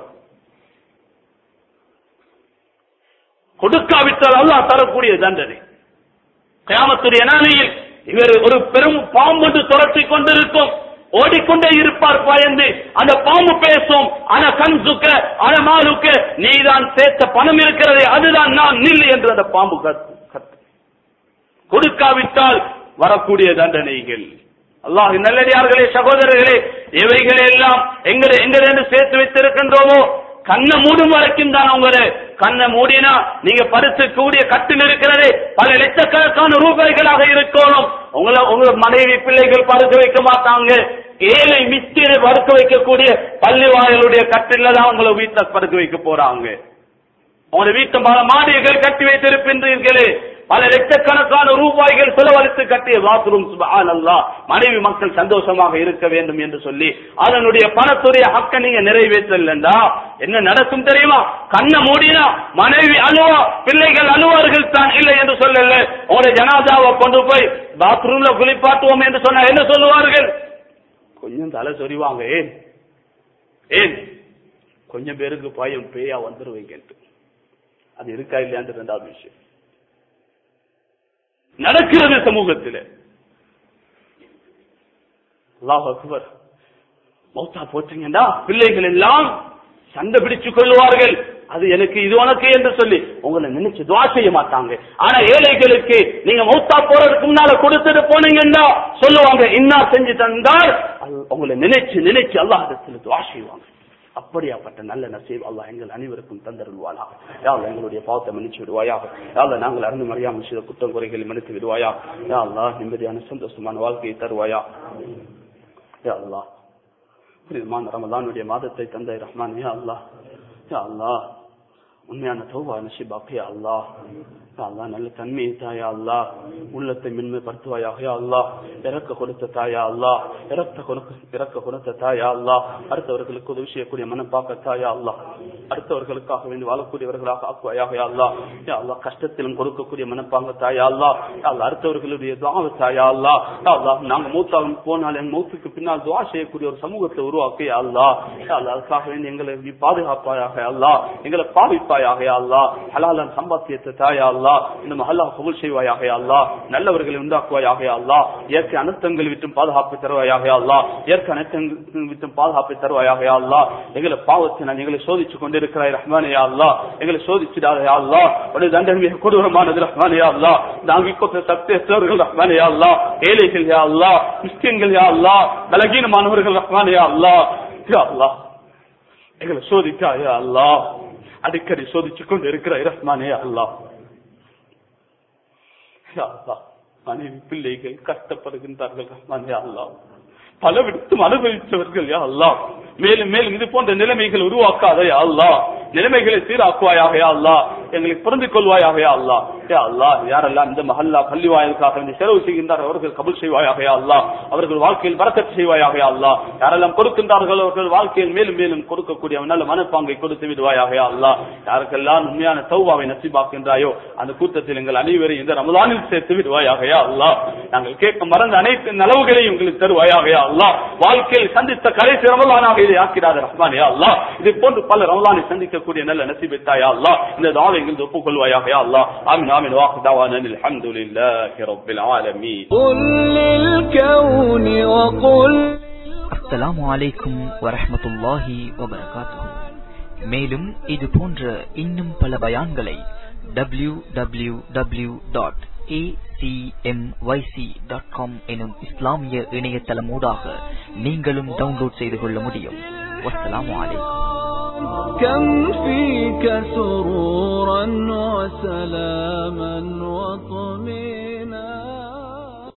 கொடுக்காவிட்டால் அல்லாஹ் தரக்கூடிய தண்டனை. கியாமத்துடைய நாளையில் இவர் ஒரு பெரும் பாம்பு துரத்தி கொண்டிருக்கும், ஓடிக்கொண்டே இருப்பார் பயந்து. அந்த பாம்பு பேசும், அன கன்சுக்க அன மாலுக்க, நீதான் சேர்த்த பணம் இருக்கிறதே அதுதான் நான், நில் என்று அந்த பாம்பு கத்து. கொடுக்காவிட்டால் வரக்கூடிய தண்டனைகள். அல்லாஹ் நல்லடியார்களே, சகோதரர்களே, இவைகள் எல்லாம் எங்க சேர்த்து வைத்திருக்கின்றோமோ, கண்ணை மூடும் வரைக்கும் தான். உங்களை கண்ணை மூடினா நீங்க படுத்தக்கூடிய கட்டில் இருக்கிறதே பல லட்சக்கணக்கான ரூபாய்களாக இருக்கணும். உங்க மனைவி பிள்ளைகள் படுக்க வைக்க மாட்டாங்க. ஏழை மிஸ்கீனை படுக்க வைக்கக்கூடிய பள்ளி வாயிலுடைய கட்டில தான் உங்களை வீட்டுல படுக்க வைக்க போறாங்க. உங்க வீட்டு பல மாடிகள் கட்டி வைத்திருக்கின்றீர்களே, பல லட்சக்கணக்கான ரூபாய்கள் செலவழித்து கட்டிய பாத்ரூம், சுப்ஹானல்லாஹ், மனைவி மக்கள் சந்தோஷமாக இருக்க வேண்டும் என்று சொல்லி அதனுடைய பணத்துடைய ஹக்க நீங்க நிறைவேற்றலண்டா என்ன நடக்கும் தெரியுமா? கண்ணை மூடினா மனைவி அழுவா, பிள்ளைகள் அழுவார்கள் தான், இல்லை என்று சொல்லல. உங்களுடைய ஜனாதாவை கொண்டு போய் பாத்ரூம்ல குளிப்பாட்டுவோம் என்று சொன்னா என்ன சொல்லுவார்கள்? கொஞ்சம் தலை சொறிவாங்க. ஏன் கொஞ்சம் பேருக்கு பயம், பேயா வந்துருவீங்க. அது இருக்கா இல்லையான்னு இரண்டாவது விஷயம் நடக்கிறது சமூகத்தில். அல்லாஹ் அக்பர். மௌத்தா போட்டீங்கன்னா பிள்ளைகள் எல்லாம் சண்டை பிடிச்சுக் கொள்வார்கள். அது எனக்கு இது உனக்கு என்று சொல்லி உங்களை நினைச்சு துஆ செய்ய மாட்டாங்க. ஆனா ஏழைகளுக்கு நீங்க மௌத்தா போறதுக்கு முன்னால கொடுத்துட்டு போனீங்கன்னா சொல்லுவாங்க, இன்னா செஞ்சு தந்தால் உங்களை நினைச்சு அல்லாஹ்விடத்தில் துஆ செய்வாங்க. அப்படியாப்பட்ட நல்ல நசீப் அல்லாஹ் எங்கள் அனைவருக்கும் தந்தருள்வானாக. யா அல்லாஹ் எங்களுடைய பாவத்தை மன்னிச்சு விடுவாயாக. யா அல்லாஹ் நாங்கள் அறிந்து மறியாமல் செய்த குற்றம் குறைகளை மன்னித்து விடுவாயா. யா அல்லாஹ் நிம்மதியான சந்தோஷமான வாழ்க்கையை தருவாயா. யா அல்லாஹ் புனிதமான ரமலானுடைய மாதத்தை தந்தை ரஹ்மான். யா அல்லாஹ் உண்மையான தௌபா நசீபாக்கு. யா அல்லாஹ் அல்லாஹ் நல்ல தன்மையை தாயா அல்லாஹ், உள்ளத்தை மென்மைப்படுத்துவாயாக யா அல்லாஹ். இறக்க கொடுத்த தாயா அல்லாஹ், இறக்க கொடுத்த தாயா அல்லாஹ். அடுத்தவர்களுக்கு உதவி செய்யக்கூடிய மனப்பாக்க தாயா அல்லாஹ், அடுத்தவர்களுக்காக வேண்டி வாழக்கூடியவர்களாக ஆக்குவாயாக யா அல்லாஹ். யா அல்லாஹ் கஷ்டத்திலும் கொடுக்கக்கூடிய மனப்பாங்க தாயா அல்லாஹ். யா அல்லாஹ் அடுத்தவர்களுடைய துஆ தாயா அல்லாஹ். யா அல்லாஹ் நாங்க மூத்தாகும் போனால் என் மௌத்துக்கு பின்னால் துஆ செய்யக்கூடிய ஒரு சமூகத்தை உருவாக்க யா அல்லாஹ். யா அல்லாஹ் அதுக்காக வேண்டி எங்களை நீ பாதுகாப்பாயாக யா அல்லாஹ், எங்களை பாவிப்பாயாக யா அல்லாஹ். ஹலாலான சம்பாத்தியத்தை தாயா அல்லாஹ், இந்த மஹல்லா கபூல் செய்வாயாக யா அல்லாஹ். நல்லவர்களை உண்டாக்குவாயாக யா அல்லாஹ். இயற்கை அனர்த்தங்கள் விட்டும் பாதுகாப்பு தருவாயாக யா அல்லாஹ். இயற்கை அனர்த்தங்கள் விட்டும் பாதுகாப்பு தருவாயாக யா அல்லாஹ். எங்களை பாவத்தினால் எங்களை சோதிச்சு கொண்டிருக்கிறாய் ரஹ்மானே யா அல்லாஹ். எங்களை சோதிச்சிடாத யா அல்லாஹ். உடைய தண்டனை மிக கொடூரமானது ரஹ்மானே யா அல்லாஹ். நாங்கள் கொண்ட சக்தியற்றவர்கள் ரஹ்மானே யா அல்லாஹ். ஏழைகள் யா அல்லாஹ், மிஸ்கின்கள் யா அல்லாஹ், பலகீனமானவர்கள் ரஹ்மானே யா அல்லாஹ். யா அல்லாஹ் எங்களை சோதிக்காய் யா அல்லாஹ். அடிக்கடி சோதிச்சு கொண்டு இருக்கிறாய் ரஹ்மானே யா அல்லாஹ். மனைவி பிள்ளைகள் கஷ்டப்படுகின்றார்கள் ரஹ்மானே யா அல்லாஹ். பல விடுத்தும் அனுபவித்தவர்கள் யா அல்லாஹ். மேலும் மேலும் இது போன்ற நிலைமைகள் உருவாக்காத யா அல்லாஹ். நிலைமைகளை சீராக்குவாயாக யா அல்லாஹ். எங்களை புரிந்து கொள்வாயாக யா அல்லாஹ். யா அல்லாஹ் யாரெல்லாம் இந்த மஹல்லா பள்ளி வாயிலுக்காக செலவு செய்கின்றார்கள் அவர்கள் கபூல் செய்வாயாக யா அல்லாஹ். அவர்கள் வாழ்க்கையில் பரக்கத் செய்வாயாக யா அல்லாஹ். யாரெல்லாம் கொடுக்கின்றார்கள் அவர்கள் வாழ்க்கையில் மேலும் மேலும் கொடுக்கக்கூடிய நல்ல மனப்பாங்கை கொடுத்து விடுவாயாக யா அல்லாஹ். யாருக்கெல்லாம் உண்மையான தௌபாவை நசீபாக்கின்றாயோ அந்த கூட்டத்தில் எங்கள் அனைவரையும் இந்த ரமலானில் சேர்த்து விடுவாயாக யா அல்லாஹ். நாங்கள் கேட்க மறந்த அனைத்து நலவுகளையும் உங்களுக்கு தருவாயாக யா அல்லாஹ். வாழ்க்கையில் சந்தித்த கடைசி ரமலானாக இதை ஆக்கிடாத ரஹ்மான் யா அல்லாஹ். இது போன்று பல ரமலானை சந்திக்கக்கூடிய நல்ல நசீபை யா அல்லாஹ். இந்த துஆவை எங்களுக்கு ஒப்புக்கொள்வாயாக யா அல்லாஹ். ஆமீன் ஆமீன். வாஹ் தவானா அல்ஹம்துலில்லாஹி ரப்பில் ஆலமீன். குல் லில் கௌனி வ குல். அஸ்ஸலாமு அலைக்கும் வரஹ்மத்துல்லாஹி வபரகாத்துஹு. மேலும் இது போன்ற இன்னும் பல பயான்களை www.acmyc.com எனும் இஸ்லாமிய இணையதளமூடாக நீங்களும் டவுன்லோட் செய்து கொள்ள முடியும். வஸ்ஸலாமு அலைக்கும். كم فيك سرورا وسلاما وطمئنانا